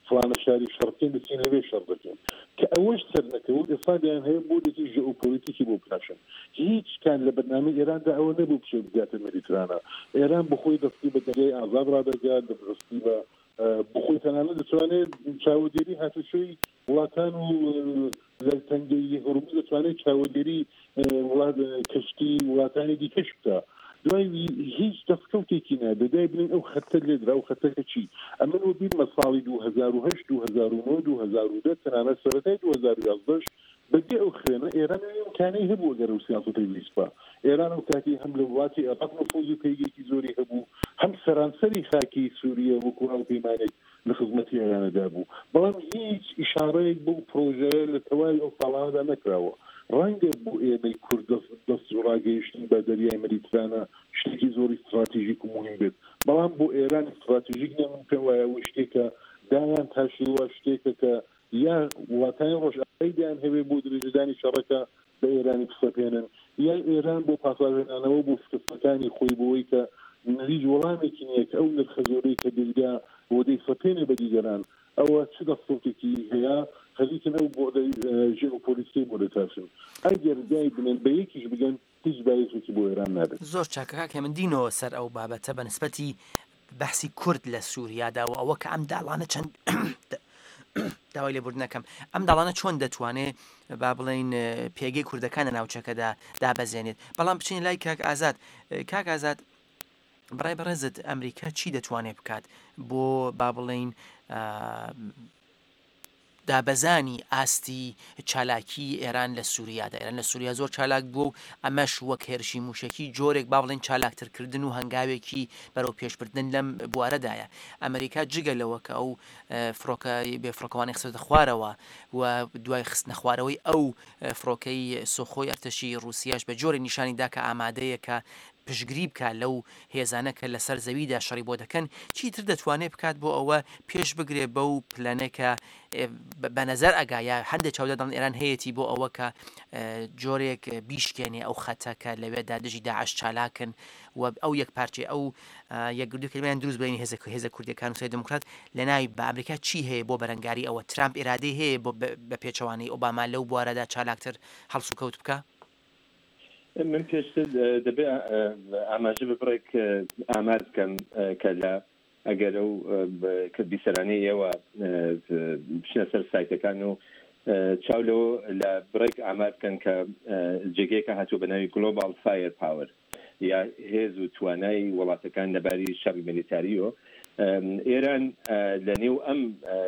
فلانە شاری شەڕکەین دەچین لەوێ شەڕ دەکەین کە ئەوەش سەر نەکەوت ئێستادیان هەیە بۆلێکی ژئۆپۆلیتیکی بۆ بکاشن هیچ کان لە بەرنامەی ئێراندا ئەوە نەبوو بچێت بگاتە مەریترانە ئێران بخۆی دەستی بە دەریای ئازاد ڕادەگات دەستی بە بخۆی تەنانەت دەتوانێت چاودێری هاتوچۆی وڵاتان و لە تەنگەی هەڕومی دەتوانێت چاودێری وڵات کەشتی وڵاتانی دیکەش بکە دوای هیچ دەستکەوتێکی نادەدای بنین ئەو خەتە لێدرا و خەتەکە چی ئەمە وە بیرمە ساڵی دوو هەزار و هەشت دوو هەزار و نۆ دوو هەزار و دە تەنانەت سەرەتای دوو هەزار و یازدەش بەدێ ئەو خوێنە ئێران ئیمکانەی هەبوو ئەگەر ئەو سیاسەتەی ویسپا ئێران ئەو کاتی هەم لە وڵاتی عێراق نفوذی پێیەکی زۆری هەبوو هەم سەرانسەری خاکی سووریە وەکو هاوپەیمانێک لە خزمەتی ئێرانەدا بوو بەڵام هیچ ئیشارەیەک بۆ پرۆژەیە لە تەواوی ئەو ساڵانەدا نەکراوە ڕەنگە بۆ ئێمەی کورد دەست و ڕاگەیشتن بە دەریای مەریترانە شتێکی زۆری استراتیژیک و مهم بێت بەڵام بۆ ئێران استراتیژیک نیە من پێم وایە ئەوە شتێکە دایان تاشیوە شتێکە کە یا وڵاتانی ڕۆژئاواییان هەبێ بۆ درێژەدانی شەڕەکە بە ئێرانی قسەپێنن یا ئێران بۆ پاساژێنانەوە بۆ شکستەکانی خۆی بۆەوەی کە هیچ وەڵامێکی نییە کە ئەو نرخە زۆرەی کە دەیدا بۆ دەی سەپێنێ بە دیگەران ئەوە چ دەستۆتێکی هەیە خەریکن ئەو بۆ ژێئۆپۆلیسی بۆ دەتاشن ئەگەر جای بنێن بە یەکیش بگەن هیچ بایەکی بۆ ئێران نابێت زۆر چاکەکە من دینەوە سەر ئەو بابەتە بە نسبەتی بەحسی کورد لە سووریادا و ئەوە کە ئەم داڵانە چەند داوای لێبوردنەکەم ئەم داڵانە چۆن دەتوانێت با بڵین پێگەی کوردەکانە ناوچەکەدا دابەزێنێت بەڵام بچین لای کاک ئازاد کاک ئازاد بڕای بەڕێزت ئەمریکا چی دەتوانێت بکات بۆ با بڵین دابەزانی ئاستی چالاکی ئێران لە سووریادا ئێران لە سووریا زۆر چالاک بوو و ئەمەش وەک هێرشی موشکی جۆرێک با بڵێن چالاکترکردن و هەنگاوێکی بەرەو پێشبردن لەم بوارەدایە ئەمریکا جگە لەوە کە ئەو فڕۆکە بێفڕۆکەوانی خستە خوارەوە و دوای خستنە خوارەوەی ئەو فڕۆکەی سۆخۆی ئەرتەشی رووسیاش بە جۆری نیشانیدا کە ئامادەیە کە پشگری بکات لەو هێزانەکە لەسەر زەویدا شەڕی بۆ دەکەن چیتر دەتوانێت بکات بۆ ئەوە پێش بگرێ بەو پلانەکە بە نەزەر ئەگایە هەندێک چاودە دەڵن ئێران هەیەی بۆ ئەوە کە جۆرێک بیشکێنێ ئەو خەتەکە لەوێدا دژی داعش چالاکن و ئەو یەک پارچێ ئەو یەکگردوکەمان دروست بڵێنی هێزە هێزە کوردیەکان و سای دموکرات لە ناوی بە ئەمریکا چی هەیە بۆ بەرەنگاری ئەوە ترامپ ئێرادەی هەیە بۆ بە پێچەوانەی ئۆباما لەو بوارەدا چالاکتر هەڵسو کەوت بکە من پێشتر دەبێ ئاماژە ببڕێک ئامار بکەم کە لە ئەگەر ئەو کە بیسەرانەی ئێوە بچنە سەر سایتەکان و چاولەوە لە بڕێک ئامار بکەن کە جێگەیەکە هاتووە بە ناوی گلۆبال فایر پاور یا هێز و توانای وڵاتەکان لەباری شەڕی میلیتاریۆ ئێران لە نێو ئەم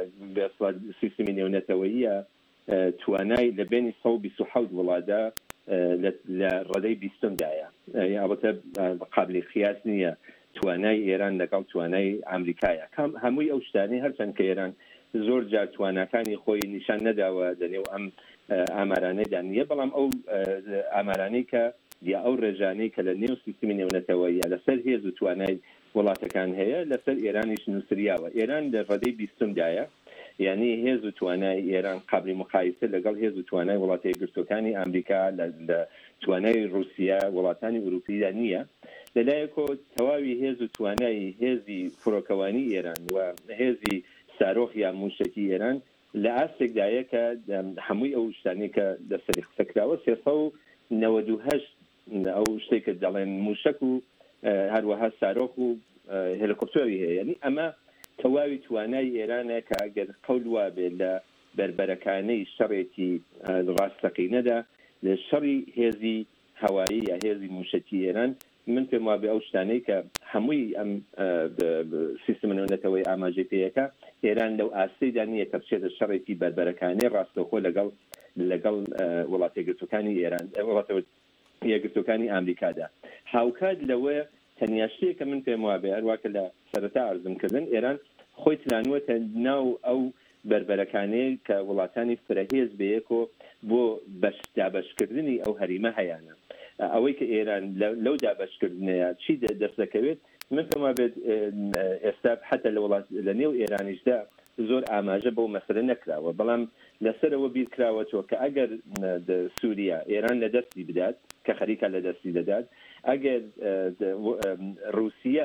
سیستمی نێونەتەوەییە توانای لە بینی سە و بیست و حەوت وڵاتدا لە ڕێدەی بیستمدایە یاوەتە قابلی خیاس نییە توانای ئێران لەگەڵ توانای ئەمریکایە کام هەمووی ئەو شتانی هەرچەند کە ئێران زۆر جار تواناکانی خۆی نیشان نەداوە لەنێو ئەم ئامارانەیدا نییە بەڵام ئەو ئامارانەی کە یا ئەو ڕێژانەی کە لە نێو سیستمی نێونەتەوەیە لەسەر هێز و توانای وڵاتەکان هەیە لەسەر ئێرانیش نووسریاوە ئێران لە ڕێدەی بیستمدایە یعنی هێز و توانای ئێران قابلی مقایسە لەگەڵ هێز و توانای وڵاتی گرتوەکانی ئەمریکا لە توانای رووسیا وڵاتانی ئوروپیدا نییە لەلایەکۆ تەواوی هێز و توانای هێزی فڕۆکەوانی ئێران و هێزی سارۆخ یا موشکی ئێران لە ئاستێکدایە کە هەمووی ئەو شتانی کە لەسەری قسەکراوە سێسە و نەوەد و هەشت ئەو شتێک کە دەڵێن موشک و هەروەها سارۆخ و هێلیکۆپتەری هەیە یعنی ئەمە تەواوی توانای ئێرانە کە ئەگەر قەول وابێت لە بربەرەکانەی شەڕێکی ڕاستەقینەدا لە شەڕی هێزی هەوایی یا هێزی موشکی ئێران من پێم وابێ ئەو شتانەی کە هەمووی ئەم سیستم نێونەتەوەی ئاماژەی پێیەکە ئێران لەو ئاستەیدا نییە کە بچێتە شەڕێکی بربەرەکانەی ڕاستەوخۆ لەگەڵ لەگەڵ وڵاتە یەکگرتوەکانی ئێران وڵاتە یەکگرتوەکانی ئەمریکادا هاوکات لەوەیە تەنیا شتێکە من پێم وابێ هەروواکە لە سەرەتا ئەرزمکردن ئێران خۆی تلانوەتە ناو ئەو بربەرەکانەیە کە وڵاتانی فرەهێز بەیەکۆ بۆ دابەشکردنی ئەو هەریمە هەیانە ئەوەی کە ئێران لەو دابەشکردنەیە چی دەست دەکەوێت من پێم وابێت ئێستا حتا لە وڵات لە نێو ئێرانیشدا زۆر ئاماژە بەو مەسەلە نەکراوە بەڵام لەسەرەوە بیرکراوەتەوە کە ئەگەر سووریا ئێران لە دەستی بدات کە خەریکە لە دەستی دەدات ئەگەر رووسیا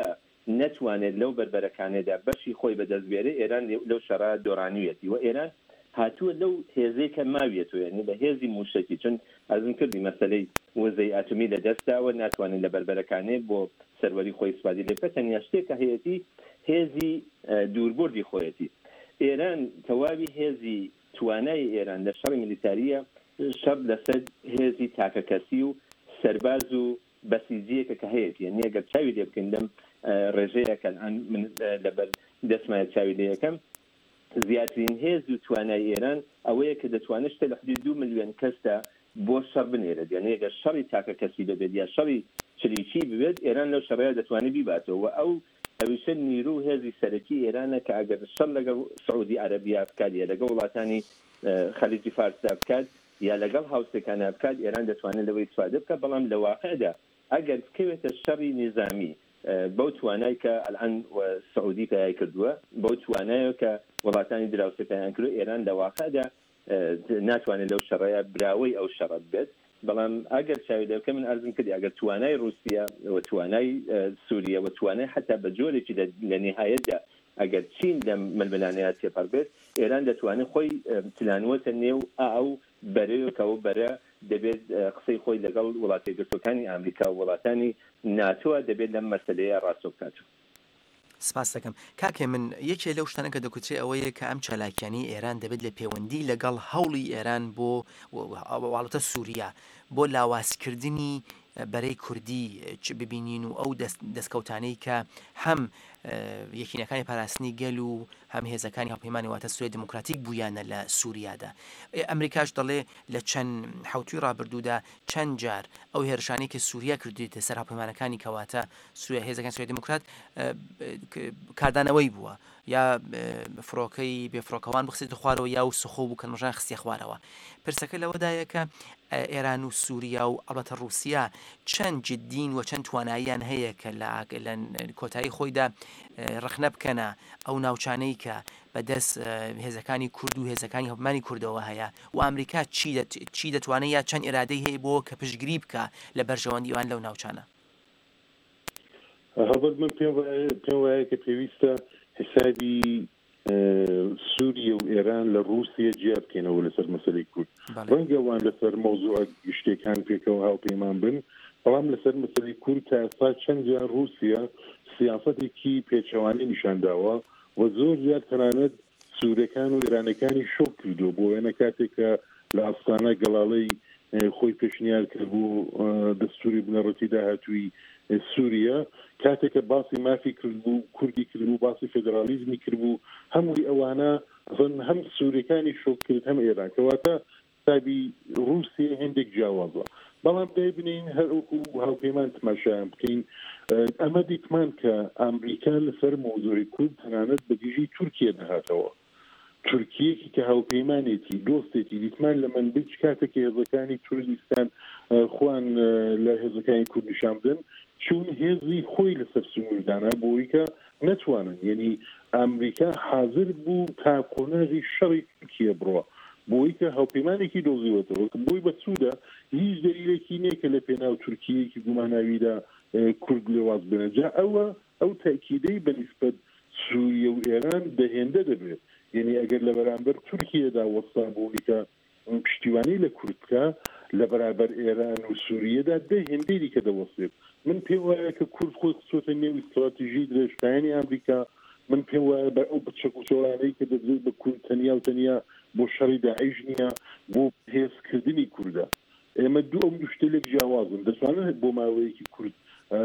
نتوانێت لەو بربەرەکانێدا بەشی خۆی بەدەستبێرە ئێران لەو شەڕا دۆڕانیوێتی و ئێران هاتووە لەو هێزەی کە ماوێتەوە یعنی بە هێزی موشکی چون ئەزم کردی مەسەلەی وەزەی ئاتمی لە دەستاوە ناتوانێت لە بربەرەکانێ بۆ سەروەری خۆی سوپادی لێ بکات تەنیا شتێکە هەیەتی هێزی دووربردی خۆیەتی ئێران تەواوی هێزی توانای ئێران لە شەڕی میلیتاریە شەڕ لەسەر هێزی تاکەکەسی و سەرباز و بەسیجیەکە کە هەیەتی یعنی ئەگەر چاوی لێ بکەین لەم ڕێژەیەکە من لەبەر دەستمایە چاوی لێ یەکەم زیاترین هێز و توانای ئێران ئەوەیە کە دەتوانێت لە حدود دو ملیۆن کەسدا بۆ شەڕ بنێرێت یعنی ئەگەر شەڕی تاکەکەسی ببێت یا شەڕی چریکی ببێت ئێران لەو شەڕەیە دەتوانێت بیباتەوە و ئەو ئەویشە نیرو هێزی سەرەکی ئێرانە کە ئەگەر شەڕ لەگەڵ سعودی عەرەبیا بکات یا لەگەڵ وڵاتانی خەلیجی فارسدا بکات یا لەگەڵ هاوسێکانە بکات ئێران دەتوانێت لەوەی استفادە بکات بەڵام لە واقعدا ئەگەر بکەوێتە شەڕی نظامی بەو توانای کە ئەلعەن سعودی پێیان کردووە بەو توانایە کە وڵاتانی دراوسێ پێیان کردو ئێران لە واقعدا ناتوانێت لەو شەڕەیە براوەی ئەو شەڕەت بێت بەڵام ئەگەر چاوی دەکە من ئەرزم کردی ئەگەر توانای رووسیا و توانای سووریا و توانای حتا بە جۆرێکی لە نهایەتدا ئەگەر چین لە ململانەیە تێپەڕ بێت ئێران دەتوانێت خۆی پلانوەتە نێو ئاو بەرەوەکەەوە بەرە دەبێت قسەی خۆی لەگەڵ وڵاتی گرتوەکانی ئەمریکا و وڵاتانی ناتۆە دەبێت لەم مەسەلەیە ڕاستۆ بکاتەوە. سپاس دەکەم کاکێ من یەکێ لەو شتانە کە دەکوترێ ئەوەیە کە ئەم چالاکیانی ئێران دەبێت لە پەیوەندی لەگەڵ هەوڵی ئێران بۆ وڵاتە سووریا بۆ لاوازکردنی بەرەی کوردی ببینین و ئەو دەستکەوتانەی کە هەم یەکینەکانی پاراستنی گەل و هەم هێزەکانی هەڵپەیمانی واتە سووریا دموکراتیک بوویانە لە سووریادا ئەمریکاش دەڵێ لە چەند حوتوی ڕابردوودا چەند جار ئەو هێرشانی کە سووریا کردوێتە سەر هەڵپەیمانەکانی کەواتە سووریا هێزەکان سووریا دموکرات کاردانەوەی بووە یا فڕۆکەی بێفڕۆکەوان بخسێتە خوارەوە یا و سخۆ بوو کە مژان خستێ خوارەوە پرسەکە لەوەدایە کە ئێران و سووریا و ئەڵبەتە رووسیا چەند جددین و چەند تواناییان هەیە کە لە کۆتایی خۆیدا ڕخنە بکەنە ئەو ناوچانەی کە بەدەست هێزەکانی کورد و هێزەکانی هەڵپەیمانی کوردەوە هەیە و ئەمریکا چی دەتوانێت یا چەند ئێرادەی هەیە بۆ کە پشتگیری بکە لە بەرژەوەندیوان لەو ناوچانە هەڵبەت من پێم وایە کە پێویستە حسابی سووریا و ئێران لە رووسیا جیا بکەنەوە لەسەر مەسەلەی کورد ڕەنگەوان لەسەر مەوزوع شتێکان پێکەوە هاوپەیمان بن بەڵام لەسەر مەسەلەی کورد تا ئێستا چەند جار رووسیا سیاسەتێکی پێچەوانی نیشانداوە و زۆر زیاد تەنانەت سوورەکان و ئێرانەکانی شۆک کردو بۆ وێنە کاتێک کە لە ئاستانە گەڵاڵەی خۆی پێشنیار کرد بۆ دەستوری بنەڕەتی داهاتووی سووریا کاتێککە باسی مافی کردبوو کوردی کردبوو باسی فدرالیزمی کردبوو هەمووی ئەوانە هەم سوورەکانی شۆک کرد هەم ئێران کەواتە تابی رووسیا هەندێک جیاوازە بەڵام دای بنین هەروەکو هاوپەیمان تماشایان بکەین ئەمە دیتمان کە ئەمریکا لەسەر مۆزۆی کورد تەنانەت بەگژی تورکیا دەهاتەوە تورکیەکی کە هاوپەیمانێتی دۆستێتی دیتمان لە منبج کاتێک هێزەکانی کوردستان خوان لە هێزەکانی کوردستان بدەن چون هێزی خۆی لەسەر سنووردانە بۆی کە نەتوانن یعنی ئەمریکا حاضر بوو تا کۆناغی شەڕی تورکیە بڕوە بۆی کە هاوپەیمانێکی دۆزیوەتەوە بۆی بەسوودە هیچ دەلیلێکی نییە کە لە پێناو تورکیەکی گوماناویدا کورد لێواز بنە جا ئەوە ئەو تاکیدەی بەنسبەت سووریا و ئێران دەهێندە دەبێت یعنی ئەگەر لە بەرامبەر تورکیەدا وەستا بوونی کە پشتیوانی لە کورد بکە لە بەرامبەر ئێران و سووریەدا دەهێندەی کە دەوەستێت من پێم وایە کە کورد خۆی قسۆتە نێو استراتیژی درێژخایەنی ئەمریکا من پێم وایە بە ئەو بچەک و چۆڵانەی کە دەبێت بە کورد تەنیا و تەنیا بۆ شەڕی داعیش نییە بۆ هێزکردنی کووردە ئێمە دوو ئەم دوو شتێک جیاوازن دەتوانن بۆ ماوەیەکی کورد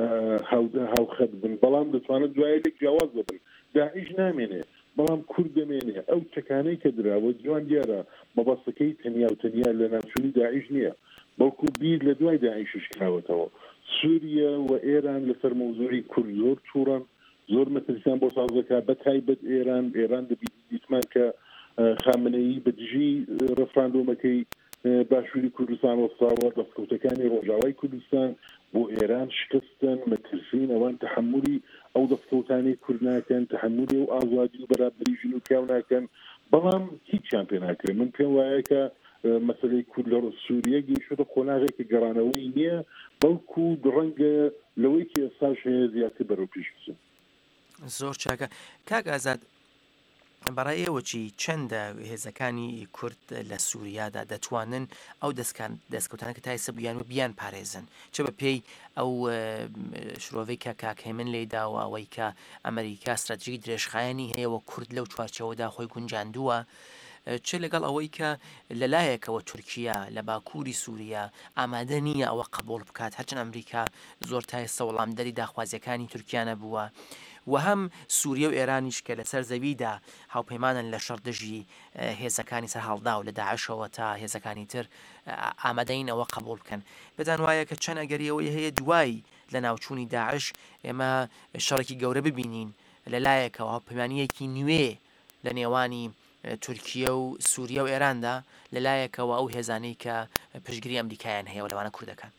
هاوخەت بن بەڵام دەتوانێت دوایەک جیاواز ببن داعیش نامێنێ بەڵام کورد دەمێنێ ئەو چەکانەی کە دراوە جوان دیارە مەبەستەکەی تەنیا و تەنیا لە ناوچوونی داعیش نییە بەڵکو بیر لە دوای داعیشش کراوەتەوە سووریا و ئێران لەسەر مەوزوعی کورد زۆر تووڕن زۆر مەترسیان بۆ سازەکە بە تایبەت ئێران ئێران دەبیتمان کە خامنەیی بەدژی ڕەفراندۆمەکەی باشووری کوردستان وەستاوە دەستکەوتەکانی ڕۆژاوای کوردستان بۆ ئێران شکستن مەترسین ئەوان تحملی ئەو دەستکەوتانی کورد ناکەن تحملی و ئازادی و بەرابری ژن و پیاو ناکەن بەڵام هیچیان پێ ناکرێت من پێم وایە کە مەسەلەی کورد لە سووریا گەیشتە خۆناغێکی گەڕانەوەی نییە بەڵکو ڕەنگە لەوەی کە ئێستاش هەیە زیاتر بەرەو پێش بچن زۆر چاکە کاک ئازاد بەڕای ئێوەچی چەندە هێزەکانی کورد لە سووریادا دەتوانن ئەو دەستکەوتانە کە تایسە بوویان و بیان پارێزن چه بە پێی ئەو شرۆڤەی کە کاکەمن لێداوە ئەوەی کە ئەمریکا استراتژی درێژخایەنی هەیەوە کورد لەو چوارچەوەدا خۆی گونجاندووە چه لەگەڵ ئەوەی کە لەلایەکەوە تورکیا لە باکووری سووریا ئامادە نییە ئەوە قبول بکات هەرچەند ئەمریکا زۆر تایسە وەڵامدەری داخوازیەکانی تورکیانە بووە و هەم سووریا و ئێرانیش کە لەسەر زەویدا هاوپەیمانن لە شەڕدژی هێزەکانی سەر هەڵدا و لە داعشەوە تا هێزەکانی تر ئامادەین ئەوە قبول بکەن بدان وایە کە چەند ئەگەریەوەی هەیە دوای لە ناوچوونی داعش ئێمە شەڕێکی گەورە ببینین لەلایەکەوە هاوپەیمانیەکی نوێ لە نێوانی تورکیا و سووریا و ئێراندا لەلایەکەوە ئەو هێزانەی کە پشتگیری ئەمریکایان هەیە و لەوانە کوردەکان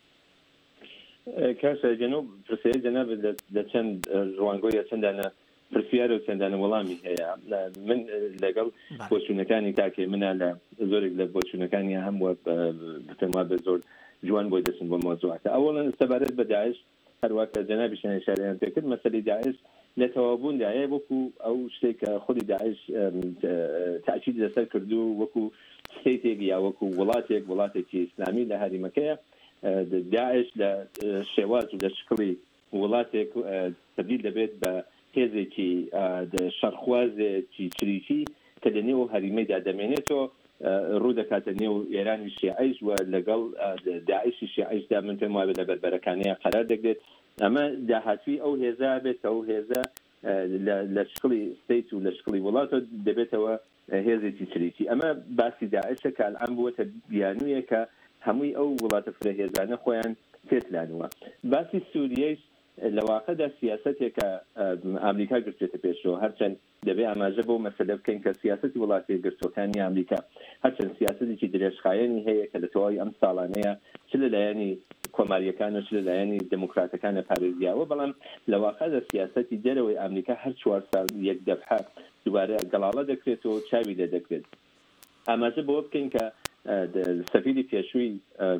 کاسە جەنوب پرسیاری جەناب لە چەند ڕوانگۆی چەندانە پرسیار و چەندانە وەڵامی هەیە من لەگەڵ بۆچوونەکانی کاکێ منە لە زۆرێک لە بۆچوونەکانی هەم بتەما بە زۆر جوان بۆی دەچن بۆ مۆزوعاتە ئەوڵەن سەبارەت بە داعش هەروەکە جەنابیشیان ئیشارەیان پێکرد مەسەلەی داعش لە تەوابووندایە وەکو ئەو شتێک کە خودی داعش تاکید لەسەر کردو وەکو ستیتێک یا وەکو وڵاتێک وڵاتێکی ئیسلامی لە هەریمەکەیە داعش لە شێواز و لە شکڵی وڵاتێک تبدیل دەبێت بە هێزێکی شەڕخوازێکی چریکی کە لە نێو هەریمەیدا دەمێنێتەوە ڕوو دەکاتە نێو ئێرانی شیعیش و لەگەڵ داعشی شیعیشدا من پێم وایە لە بەربەرەکانەیە قەرار دەگرێت ئەمە داهاتوی ئەو هێزە بێت کە ئەو هێزە لە شکڵی ستیت و لە شکڵی وڵاتە دەبێتەوە هێزێکی چریکی ئەمە باسی داعشە کە ئەم بووەتە بیانوویە کە هەمووی ئەو وڵاتە فرەهێزانە خۆیان پێتلانوە باسی سووریەش لە واقعدا سیاسەتێکە ئەمریکا گرتوێتە پێشەوە هەرچەند دەبێ ئاماژە بۆ مەسەلە بکەین کە سیاسەتی وڵاتی گرتوەکانی ئەمریکا هەرچەند سیاسەتێکی درێژخایەنی هەیە کە لە تەواوی ئەم ساڵانەیە چ لەلایەنی کۆماریەکان و چ لەلایەنی دموکراتەکانە پارێزیاوە بەڵام لە واقعدا سیاسەتی دەرەوەی ئەمریکا هەر چوار ساڵ یەک دەفعە دووبارە گەڵاڵە دەکرێتەوە چاوی لێ دەکرێت ئاماژە بۆ بکەین کە سەفیری پێشووی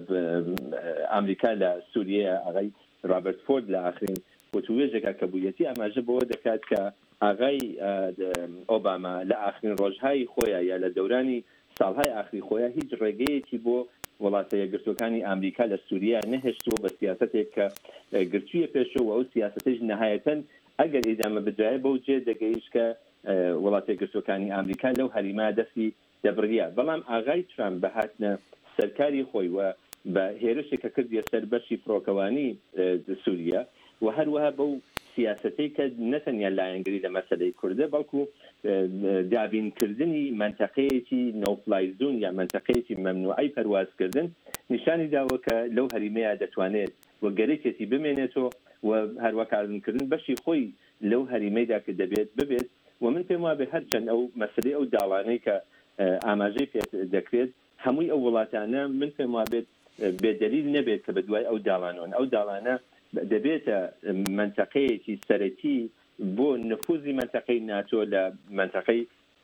ئەمریکا لە سووریە ئاغای رابرت فۆرد لە ئاخرین وتوێژێکە کە بوویەتی ئاماژە بۆ دەکات کە ئاغای ئۆباما لە ئاخرین ڕۆژهای خۆیان یا لە دەورانی ساڵهای ئاخری خۆیان هیچ ڕێگەیەکی بۆ وڵاتە یەکگرتوەکانی ئەمریکا لە سووریا نەهێشتووە بە سیاسەتێک کە گرتوویە پێشەوە ئەو سیاسەتەش نەهایەتەن ئەگەر ئیدامە بدرایە بەو جێ دەگەیشت کە وڵاتە یەکگرتوەکانی ئەمریکا لەو هەریما دەستی دەبڕیا بەڵام ئاغای ترامپ بەهاتنە سەرکاری خۆی وە بە هێرشێک کە کردیە سەر بەشی فڕۆکەوانی سووریا و هەروەها بەو سیاسەتەی کە نەتەنیا لایەنگری لە مەسەلەی کوردە بەڵکو دابینکردنی منتەقەیەکی نۆفلایزون یا منتەقەیەکی مەمنوعی پەروازکردن نیشانی داوە کە لەو هەریمەیە دەتوانێت وە گەرەکێتی بمێنێتەوە و هەروەکارکردن بەشی خۆی لەو هەریمەیدا کە دەبێت ببێت و من پێم وابێ هەرچەند ئەو مەسەلەی ئەو داڵانەی کە ئاماژەی پێ دەکرێت هەمووی ئەو وڵاتانە من پێم وابێت بێدەلیل نەبێت کە بەدوای ئەو داڵانەوە ئەو داڵانە دەبێتە منتەقەیەکی سەرەکی بۆ نفوذی منتەقەی ناتۆ لە منتەقەی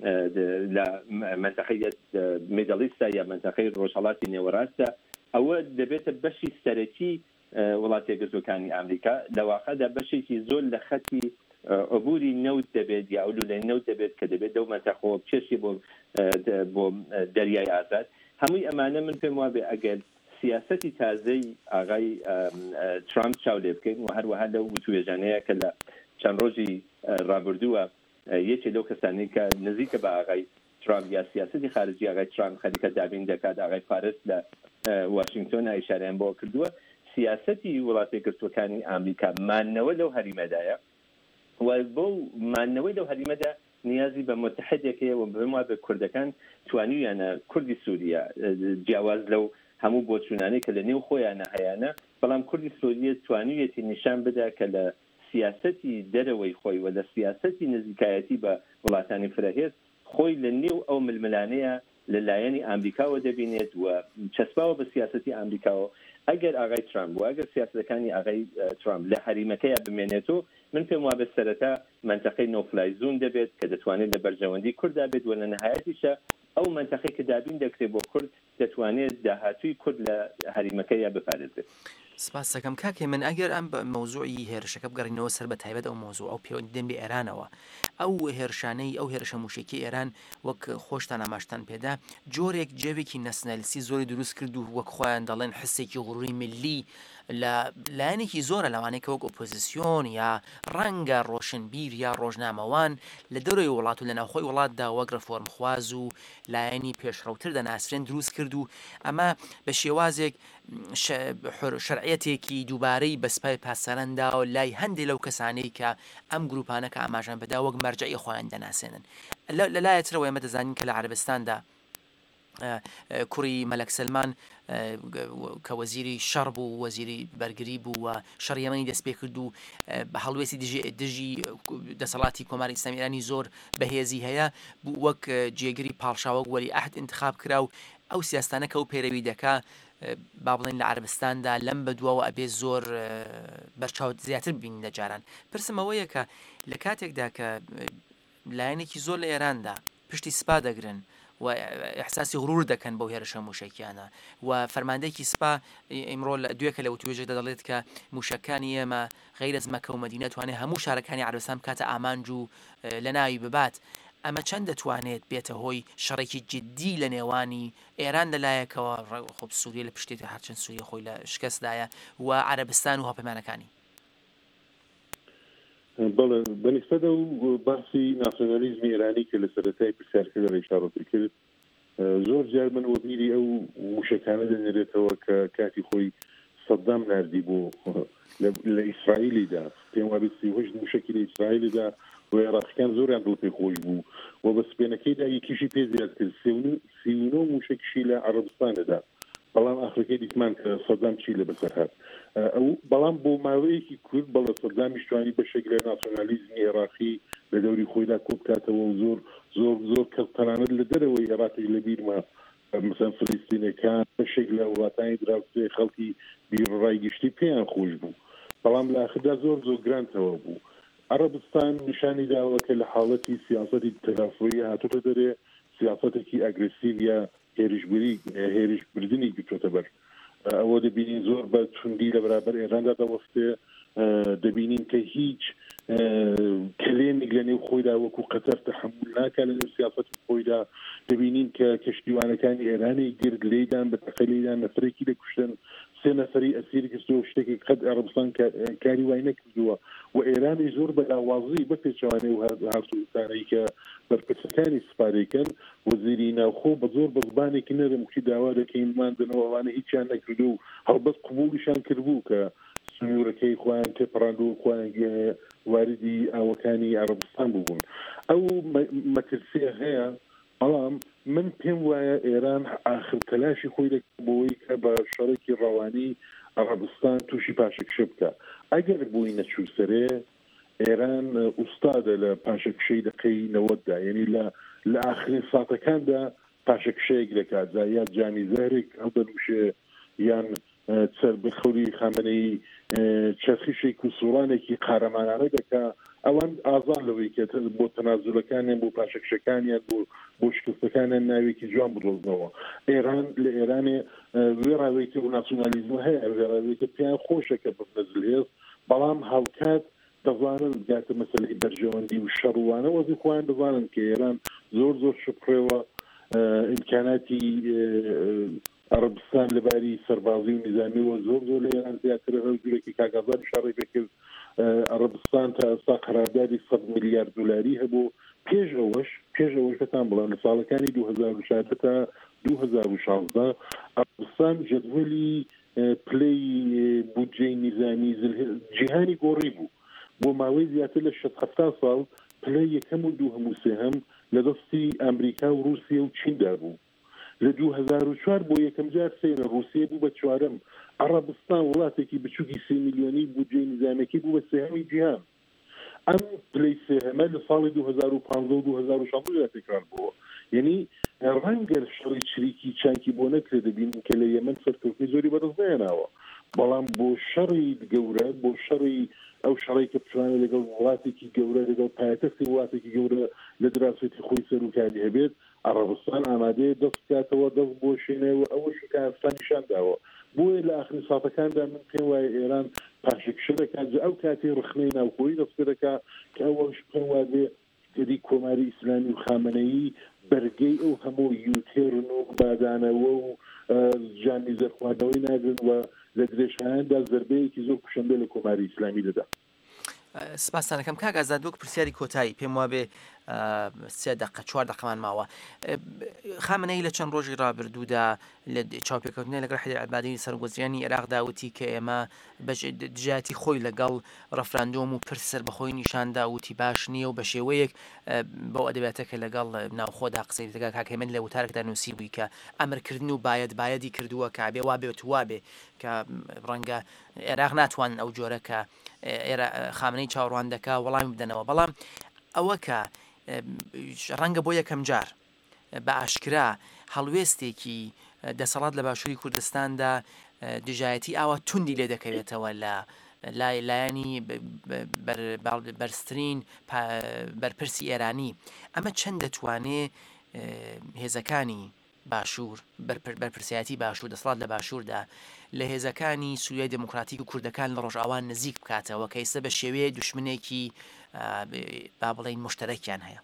لە منتەقەی میدڵیستە یا منتەقەی ڕۆژهەڵاتی نێوەڕاستە ئەوە دەبێتە بەشی سەرەکی وڵاتی یەکگرتوەکانی ئەمریکا لە واقعدا بەشێکی زۆر لە خەتی عبوری نەوت دەبێت یا ئەولولەی نەوت دەبێت کە دەبێت دەو منتەقەوە بچێشی بۆ بۆ دەریای ئازاد هەمووی ئەمانە من پێم وابێ ئەگەر سیاسەتی تازەی ئاغای ترامپ چاو لێ بکەین و هەروەها لەو وتوێژانەیە کە لە چەند ڕۆژی ڕابردووە یەکێ لەو کەسانی کە نزیکە بە ئاغای ترامپ یا سیاسەتی خارجی ئاغای ترامپ خەریکە دابین دەکات ئاغای پارس لە واشنگتۆن ئیشارەیان بۆ کردووە سیاسەتی وڵاتی یەکگرتوەکانی ئەمریکا مانەوە لەو هەریمەدایە و بۆ مانەوەی لەو هەریمەدا نیازی بە متحدێکەیە و بما بە کوردەکان توانیویانە کوردی سووریا جیاواز لەو هەموو بۆچوونانەی کە لە نێو خۆیانە هەیەە بەڵام کوردی سووریە توانیویەتی نیشان بدا کە لە سیاسەتی دەرەوەی خۆی و لە سیاسەتی نزیکایەتی بە وڵاتانی فرەهێز خۆی لە نێو ئەو ململانەیە لەلایەنی ئەمریکاوە دەبینێت و چەسپاوە بە سیاسەتی ئەمریکاوە ئەگەر ئاغای ترامپ و ئەگەر سیاسەتەکانی ئاغای ترامپ لە هەریمەکەیە بمێنێتەوە من پێم وابێت سەرەتا منتەقەی نۆفلایزون دەبێت کە دەتوانێت لە بەرژەوەندی کووردا بێت و لە نەهایەتیشە ئەو منتەقەی کە دابین دەکرێت بۆ کورد دەتوانێت داهاتووی کورد لە هەریمەکەیە بپارێزێت سپاس دەکەم کاکێ من ئەگەر ئەم مەوزوعی هێرشەکە بگەڕینەوە سەر بە تایبەت ئەو مۆزوع ئەو پەیوەندیدەن بە ئێرانەوە ئەو هێرشانەی ئەو هێرشە موشکی ئێران وەک خۆشتان ئاماشتان پێدا جۆرێک جێوێکی نەسنەلیسی زۆری دروست کرد و وەک خۆیان دەڵێن حسێکی غوڕووی ملی لە لایەنێکی زۆرە لەوانەیە کە وەک ئۆپۆزیسیۆن یا ڕەنگە ڕۆشنبیر یا ڕۆژنامەوان لە دەروی وڵات و لە ناوخۆی وڵاتدا وەک ڕەفۆرمخواز و لایەنی پێشڕەوتر دەناسرێن دروست کرد و ئەمە بە شێوازێک شەرعەتێکی دووبارەی بەسپای پاسەرەندا و لای هەندێک لەو کەسانەی کە ئەم گروپانەکە ئاماژان بەدا وەک مەرجعی خۆیان دەناسێنن لەلایەترەوە ئێمە دەزانین کە لە عەرەبستاندا کوڕی مەلەک سلمان کە وەزیری شەڕ بوو وەزیری بەرگری بوو و شەڕیەمەنی دەست پێ کرد و بە هەڵوێستی دژی دەسەڵاتی کۆماری ئیسلامی ئێرانی زۆر بەهێزی هەیە وەک جێگری پاڵشاوەک وەلی ئەحد انتخاب کرا و ئەو سیاستانە کە ئەو پەیڕەوی دەکا با بڵێن لە عەرەبستاندا لەم بەدووەوە ئەبێ زۆر بەرچاوت زیاتر ببین لە جاران پرسم ئەوەیە کە لە کاتێکدا کە لایەنێکی زۆر لە ئێراندا پشتی سپا دەگرن و احساسی غرور دەکەن بەو هێرشە موشکیانە و فەرماندەیەکی سپا ئیمڕۆ دوێکە لە توێژێک دەڵێت کە موشەکانی ئێمە غەیر از مەکە و مەدینە توانێت هەموو شارەکانی عەرەبستان کاتە ئامانج و لە ناوی ببات ئەمە چەند دەتوانێت بێتە هۆی شەڕێکی جددی لە نێوانی ئێران لەلایەکەوە خۆ سووریە لە پشتێتی هەرچەند سووریە خۆی لە شکستدایە و عەرەبستان و هاوپەیمانەکانی بەڵێ بەنسبەتە و باسی ناسیۆنالیزمی ئێرانی کە لە سەرەتای پرسیارکە لە ڕێشاڕەتی کرد زۆر جار من وەبیری ئەو وشەکانە دەنێرێتەوە کە کاتی خۆی سەدام ناردی بۆ لە ئیسرائیلیدا پێم وابێت سیهۆش موشکی لە ئیسرائیلدا و عێراقیەکان زۆریان دڵ پێی خۆش بوو و بە سپێنەکەیدا یەکیشی پێ زیاد کرد سیونۆ موشکیشی لە عەرەبستانەدا بەڵام ئاخرەکەی دیتمان کە سەدام چی لە بەسەر هات ئەو بەڵام بۆ ماوەیەکی کورد بەڵە سەدامیش توانی بەشێک لە ناسیۆنالیزمی عێراقی لە دەوری خۆیدا کۆ بکاتەوە و زۆر زۆر زۆر کەس تەنانەت لە دەرەوەی عێراقی لە بیرما مثلا فلستینەکان بەشێک لە وڵاتانی دراوسێ خەڵکی بیرڕای گشتی پێیان خۆش بوو بەڵام لە ئاخردا زۆر زۆر گرانتەوە بوو عەرەبستان نیشانی داوە کە لە حاڵەتی سیاسەتی تەدافعی هاتووە دەرێ سیاسەتێکی ئەگرسیڤ یا هێرشبری هێرشبردنی گوتوتە بەر ئەوە دەبینین زۆر بە توندی لە بەرابەر ئێراندا دەوەستێ دەبینین کە هیچ کلێمێک لە نێو خۆیدا وەکو قەتەر تەحمل ناکات لە نێو سیاسەتی خۆیدا دەبینین کە کەشتیوانەکانی ئێرانی گرد لێدان بە تەقەلیدان نەفرێکی دەکوشتن سێ نەفەری ئەسیری کردووە شتێکی قەت عەرەبستان کاری وای نەکردووە و ئێرانی زۆر بەلاوازی بە پێچەوانەی و هاتووتانەی کە بەرپرسەکانی سپارێکن وەزیری ناوخۆ بە زۆر بە زبانێکی نەرمکی داوا دەکەینماندنەوە ئەوانە هیچیان نەکردو و هەڵبەت قبوڵیشان کردبوو کە سنوورەکەی خۆیان تێپەڕاندوو خۆیان واردی ئاوەکانی عەرەبستان بوون ئەو مەترسیە هەیە بەڵام من پێم وایە ئێران ئاخر تەلاشی خۆی دەکات بۆەوەی کە بە شەڕێکی ڕەوانی عەرەبستان تووشی پاشەکشە بکە ئەگەر بووی نەچوو سەرێ ئێران ئوستادە لە پاشەکشەی دەقەی نەوەتدا یعنی لە لە ئاخرین ساتەکاندا پاشەکشەیەک دەکات یا جامی زارێک هەڵدەنووشێ یان بخەوری خامنەی چەسخیشێک و سوڕانێکی قارەمانانە دەکا ئەوان ئازان لەوەی کە بۆ تەنازولەکانیان بۆ پاشەکشەکانیان بۆ بۆ شکستەکانیان ناوێکی جوان بدۆزنەوە ئێران لە ئێرانێ وێڕاوێتی و ناسیۆنالیزم هەیە وێڕاوێتە پێیان خۆشە کە بنەزل هێز بەڵام هەڵکات دەزانن گاتە مەسەلەی بەرژەوەندی و شەڕوانە وەزی خۆیان دەزانن کە ئێران زۆر زۆر شپڕێوە ئیمکاناتی عەرەبستان لەباری سەربازی و نظامیەوە زۆر زۆر لە ئێران زیاترە هەڵگرێکی کاگازاری شەڕی پێکرد عەرەبستان تا ئێستا قەراردادی سەد میلیارد دۆلاری هەبوو پێش ئەوەش پێش ئەوەش بەتان بڵێن لە ساڵەکانی دوو هەزار و شەش تا دوو هەزار و شازدە عەرەبستان جەدوەلی پلەی بودجەی نظامی جیهانی گۆڕی بوو بۆ ماوەی زیاتر لە شەد هەفتا ساڵ پلەی یەکەم و دوو هەموو سێهەم لە دەستی ئەمریکا و رووسیا و چیندا بوو لە دوو هەزار و چوار بۆ یەکەم جار سێنە رووسیا بوو بە چوارەم عەرەبستان وڵاتێکی بچووکی سێ میلیۆنی بودجەی نظامەکەی بوو بە سێهەمی جیهان ئەم پلەی سێهەمە لە ساڵی دوو هەزار و پانزدە و دوو هەزار و شەش تکرار بووە یعنی ڕەنگە شەڕی چریکی چانکی بۆ نەکرێ دەبینین کە لە یەمەن سەرکەوتنی زۆری بەدەست نهێناوە بەڵام بۆ شەڕی گەورە بۆ شەڕی ئەو شەڕی کە بتوانێت لەگەڵ وڵاتێکی گەورە لەگەڵ پایتەختی وڵاتێکی گەورە لە دراوسێتی خۆی سەرۆکاری هەبێت عەرەبستان ئامادەیە دەست بکاتەوە دەست بۆ شوێنەوە ئەوەش کە ئەفغانستان نیشان داوە بۆیە لە ئاخری ساڵەکاندا من پێم وایە ئێران پاشەکشە دەکات ئەو کاتی ڕخنەی ناوخۆیی دەستە دەکات کە ئەوەش پێم وایە کەدی کۆماری ئیسلامی و خامنەیی بەرگەی ئەو هەموو یوتێرن و بادانەوە و جانی زەرخواردنەوەی ناگرن و لە درێژخانەدا زەربەیەکی زۆر کوشندە لە کۆماری ئیسلامی دەدا. سپاسانەکەم کاک ئازاد وەک پرسیاری کۆتایی پێم وابێ سێ دقە چوار دقەمان ماوە. خامنەی لە چەند ڕۆژی ڕابردوودا لە چاوپێکەوتنی لەگەڵ حیدر عەلبادی سەرگۆزیرانی عێراقدا وتی کە ئێمە دژایەتی خۆی لەگەڵ ڕەفراندۆم و پرسەر بەخۆی نیشاندا وتی باش نییە و بە شێوەیەک بەو ئەدەبێتەکە لەگەڵ ناوخۆدا قسەی دەکات کاکە من لە وتارێکدا نووسی بووی کە ئەمرکردن و باەت بایەدی کردووە کە بێ وا بێت وابێ کە ڕەنگە عێراق ناتوان ئەو جۆرە کە خامنەی چاوەڕوان دەکا وەڵامی بدەنەوە بەڵام ئەوە کە ڕەنگە بۆ یەکەم جار بە ئاشکرا هەڵوێستێکی دەسەڵات لە باشووری کوردستاندا دژایەتی ئاوا توندی لێ دەکەوێتەوە لە لای لایەنی بەرزترین بەرپرسی ئێرانی ئەمە چەند دەتوانێت هێزەکانی باشوور بەرپرسیاتی باشوور دەسەڵات لە باشووردا لە هێزەکانی سوریای دموکراتیک و کوردەکان لە ڕۆژئاوان نزیک بکاتەوە کە ئێستا بە شێوەیە دوشمنێکی با بڵێن مشتەرەکیان هەیە.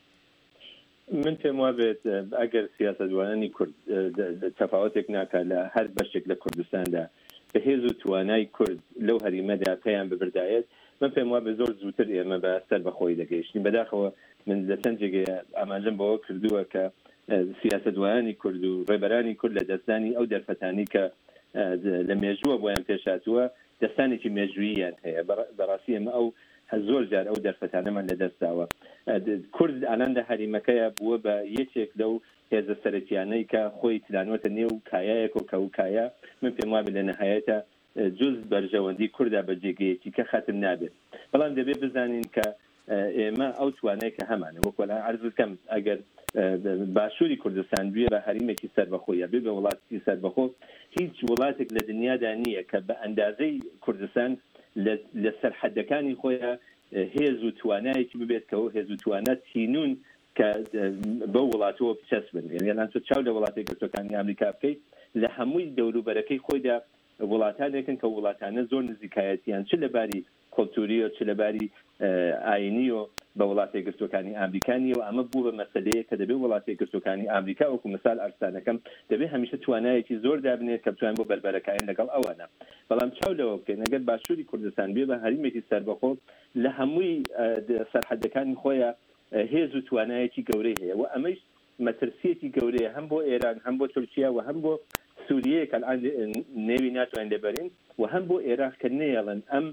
من پێم وابێت ئەگەر سیاسەتوانانی کورد تەفاوتێک ناکات لە هەر بەشێک لە کوردستاندا بە هێز و توانای کورد لەو هەریمەدا پێیان ببردایەت من پێم وابێ زۆر زووتر ئێمە بە سەر بەخۆی دەگەیشتین. بەداخەوە من لە چەند جێگەیە ئاماژەم بەوە کردووە کە سیاسەتوانانی کورد و ڕێبەرانی کورد لە دەستانی ئەو دەرفەتانی کە لە مێژووە بۆیان پێشاتووە دەستانێکی مێژووییان هەیە بەڕاستی ئێمە ئەو زۆر جار ئەو دەرفەتانەمان لە دەستاوە. کورد ئالان لە هەریمەکەیە بووە بە یەکێک لەو هێزە سەرەکیانەی کە خۆی تلانوەتە نێو کایایەک و کەوکایە من پێم وابێ لە نەهایەتە جوز بەرژەوەندی کووردا بە جێگەیەکی کە خاتم نابێت بەڵام دەبێت بزانین کە ئێمە ئەو توانای کە هەمانە وەکوەلا عەرزکەم ئەگەر باشووری کوردستان بوێ بە هەریمێکی سەربەخۆیە بێ بە وڵاتی سەربەخۆ هیچ وڵاتێک لە دنیادا نییە کە بە ئەندازەی کوردستان لە سەرحەدەکانی خۆیان هێز و توانایەکی ببێت کەەوە هێز و توانەت هینون کە بە وڵاتەوە بچەسبن یعنی تۆ چاو لە وڵاتی گرتوەکانی ئەمریکا بکەیت لە هەمووی دەوروبەرەکەی خۆیدا وڵاتانێکن کە وڵاتانە زۆر نزیکایەتیان چ لەباری کۆلتوریۆ چ لەباری ئاینیۆ بە وڵاتی گرتوەکانی ئامریکانیەوە ئەمە بوو بە مەسەلەیە کە دەبێت وڵاتی گرتوەکانی ئامریکا وەکو مەسال ئەرسانەکەم دەبێت هەمیشە توانایەکی زۆر دابنێت کە بتوان بۆ بەربەرەکانی لەگەڵ ئەوانە بەڵام چاو لەوە بکەین ئەگەر باشووری کوردستان بێ بە هەریمێکی سەربەخۆ لە هەمووی سەرحەدەکانی خۆیان هێز و توانایەکی گەورەی هەیە و ئەمەش مەترسیەتی گەورەیە هەم بۆ ئێران هەم بۆ تورکیا و هەم بۆ سووریەیە کە نێوی ناتوان لێبەرین و هەم بۆ عێراق کە نێڵن ئەم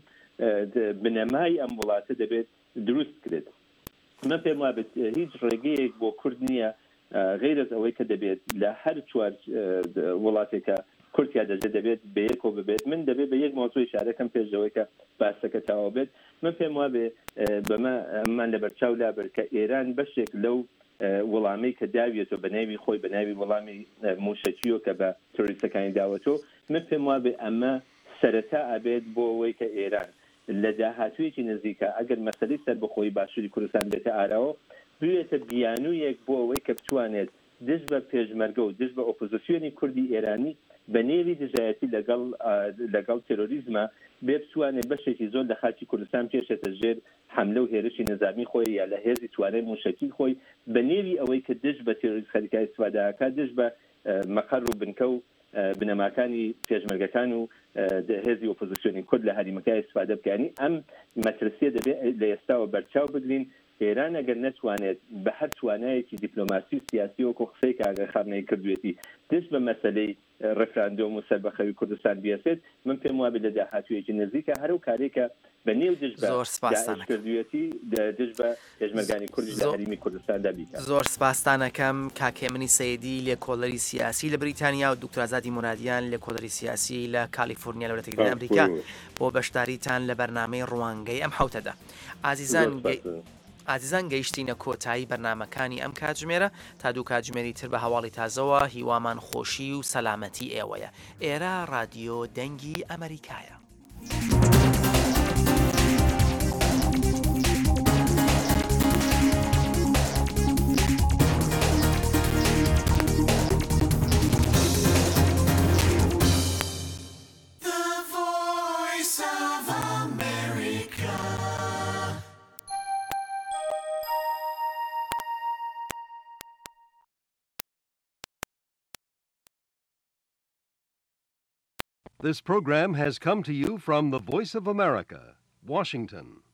بنەمای ئەم وڵاتە دەبێت دروست کرێت. من پێم وابێت هیچ ڕێگەیەک بۆ کورد نییە غیر از ئەوەی کە دەبێت لە هەر چوار وڵاتێکە کورتیا دەجێ دەبێت بە یەکەوە ببێت من دەبێت بە یەک مۆزوعی شارەکەم پێشەوەی کە باسەکە تاوا بێت من پێم وابێ بەمە ئەممان لە بەرچاو لابێت کە ئێران بەشێک لەو وەڵامی کە داویێتەوە بە ناوی خۆی بە ناوی وەڵامی موشەکیۆ کە بە تۆریستەکانی داوەتەوە من پێم وابێ ئەمە سەرەتا ئەبێت بۆ ئەوەی کە ئێران لە داهاتوویەکی نزیکە ئەگەر مەسەلەی سەربەخۆیی باشووری کوردستان بێتە ئاراوە بوێتە بیانوویەک بۆ ئەوەی کە بتوانێت دژ بە پێشمەرگە و دژ بە ئۆپۆزیسیۆنی کوردی ئێرانی بە نێوی دژایەتی لەگەڵ لەگەڵ تێرۆریزمە بێ بتوانێت بەشێکی زۆر لە خاکی کوردستان پێشێتە ژێر حملە و هێرشی نظامی خۆی یا لە هێزی توانای موشکی خۆی بە نێوی ئەوەی کە دژ بە تێرۆریست خەریکای استفادەکە دژ بە مەقەر و بنکە و بنەماکانی پێشمەرگەکان و هێزی ئۆپۆزیسیۆنی کورد لە هەریمەکەی استفادە بکەنی ئەم مەترسیە دەبێت لە ئێستاوە بەرچاو بگرین ئێران ئەگەر نەتوانێت بە هەر توانایەکی دیپلۆماسی و سیاسی وەکو قسەی کە ئاگای خامنەی کردوێتی دەست بە مەسەلەی ڕێفراندۆم و سەربەخەوی کوردستان بیاسێت من پێم وابێ لە داهاتوویەکی نزیکە هەر و کارێکە بە نێو دژ بە داعشکردوێتی دژ بە پێشمەرگانی کوردی لە هەریمی کوردستاندا بیکات. زۆر سپاسدانەکەم کاکێمنی سەیدی لێکۆڵەری سیاسی لە بریتانیا و دکتۆر ئازادی مورادیان لێکۆڵەری سیاسی لە کالیفۆرنیا لە وڵاتە یەکگرتووی ئەمریکا بۆ بەشداریتان لە بەرنامەی ڕوانگەی ئەم حوتەدا. ئازیزان ئازیزان گەیشتینە کۆتایی بەرنامەکانی ئەم کاتژمێرە تا دوو کاتژمێری تر بە هەواڵی تازەوە هیوامان خۆشی و سەلامەتی ئێوەیە. ئێرە رادیۆ دەنگی ئەمریکایە. This program has come to you from the Voice of America, Washington.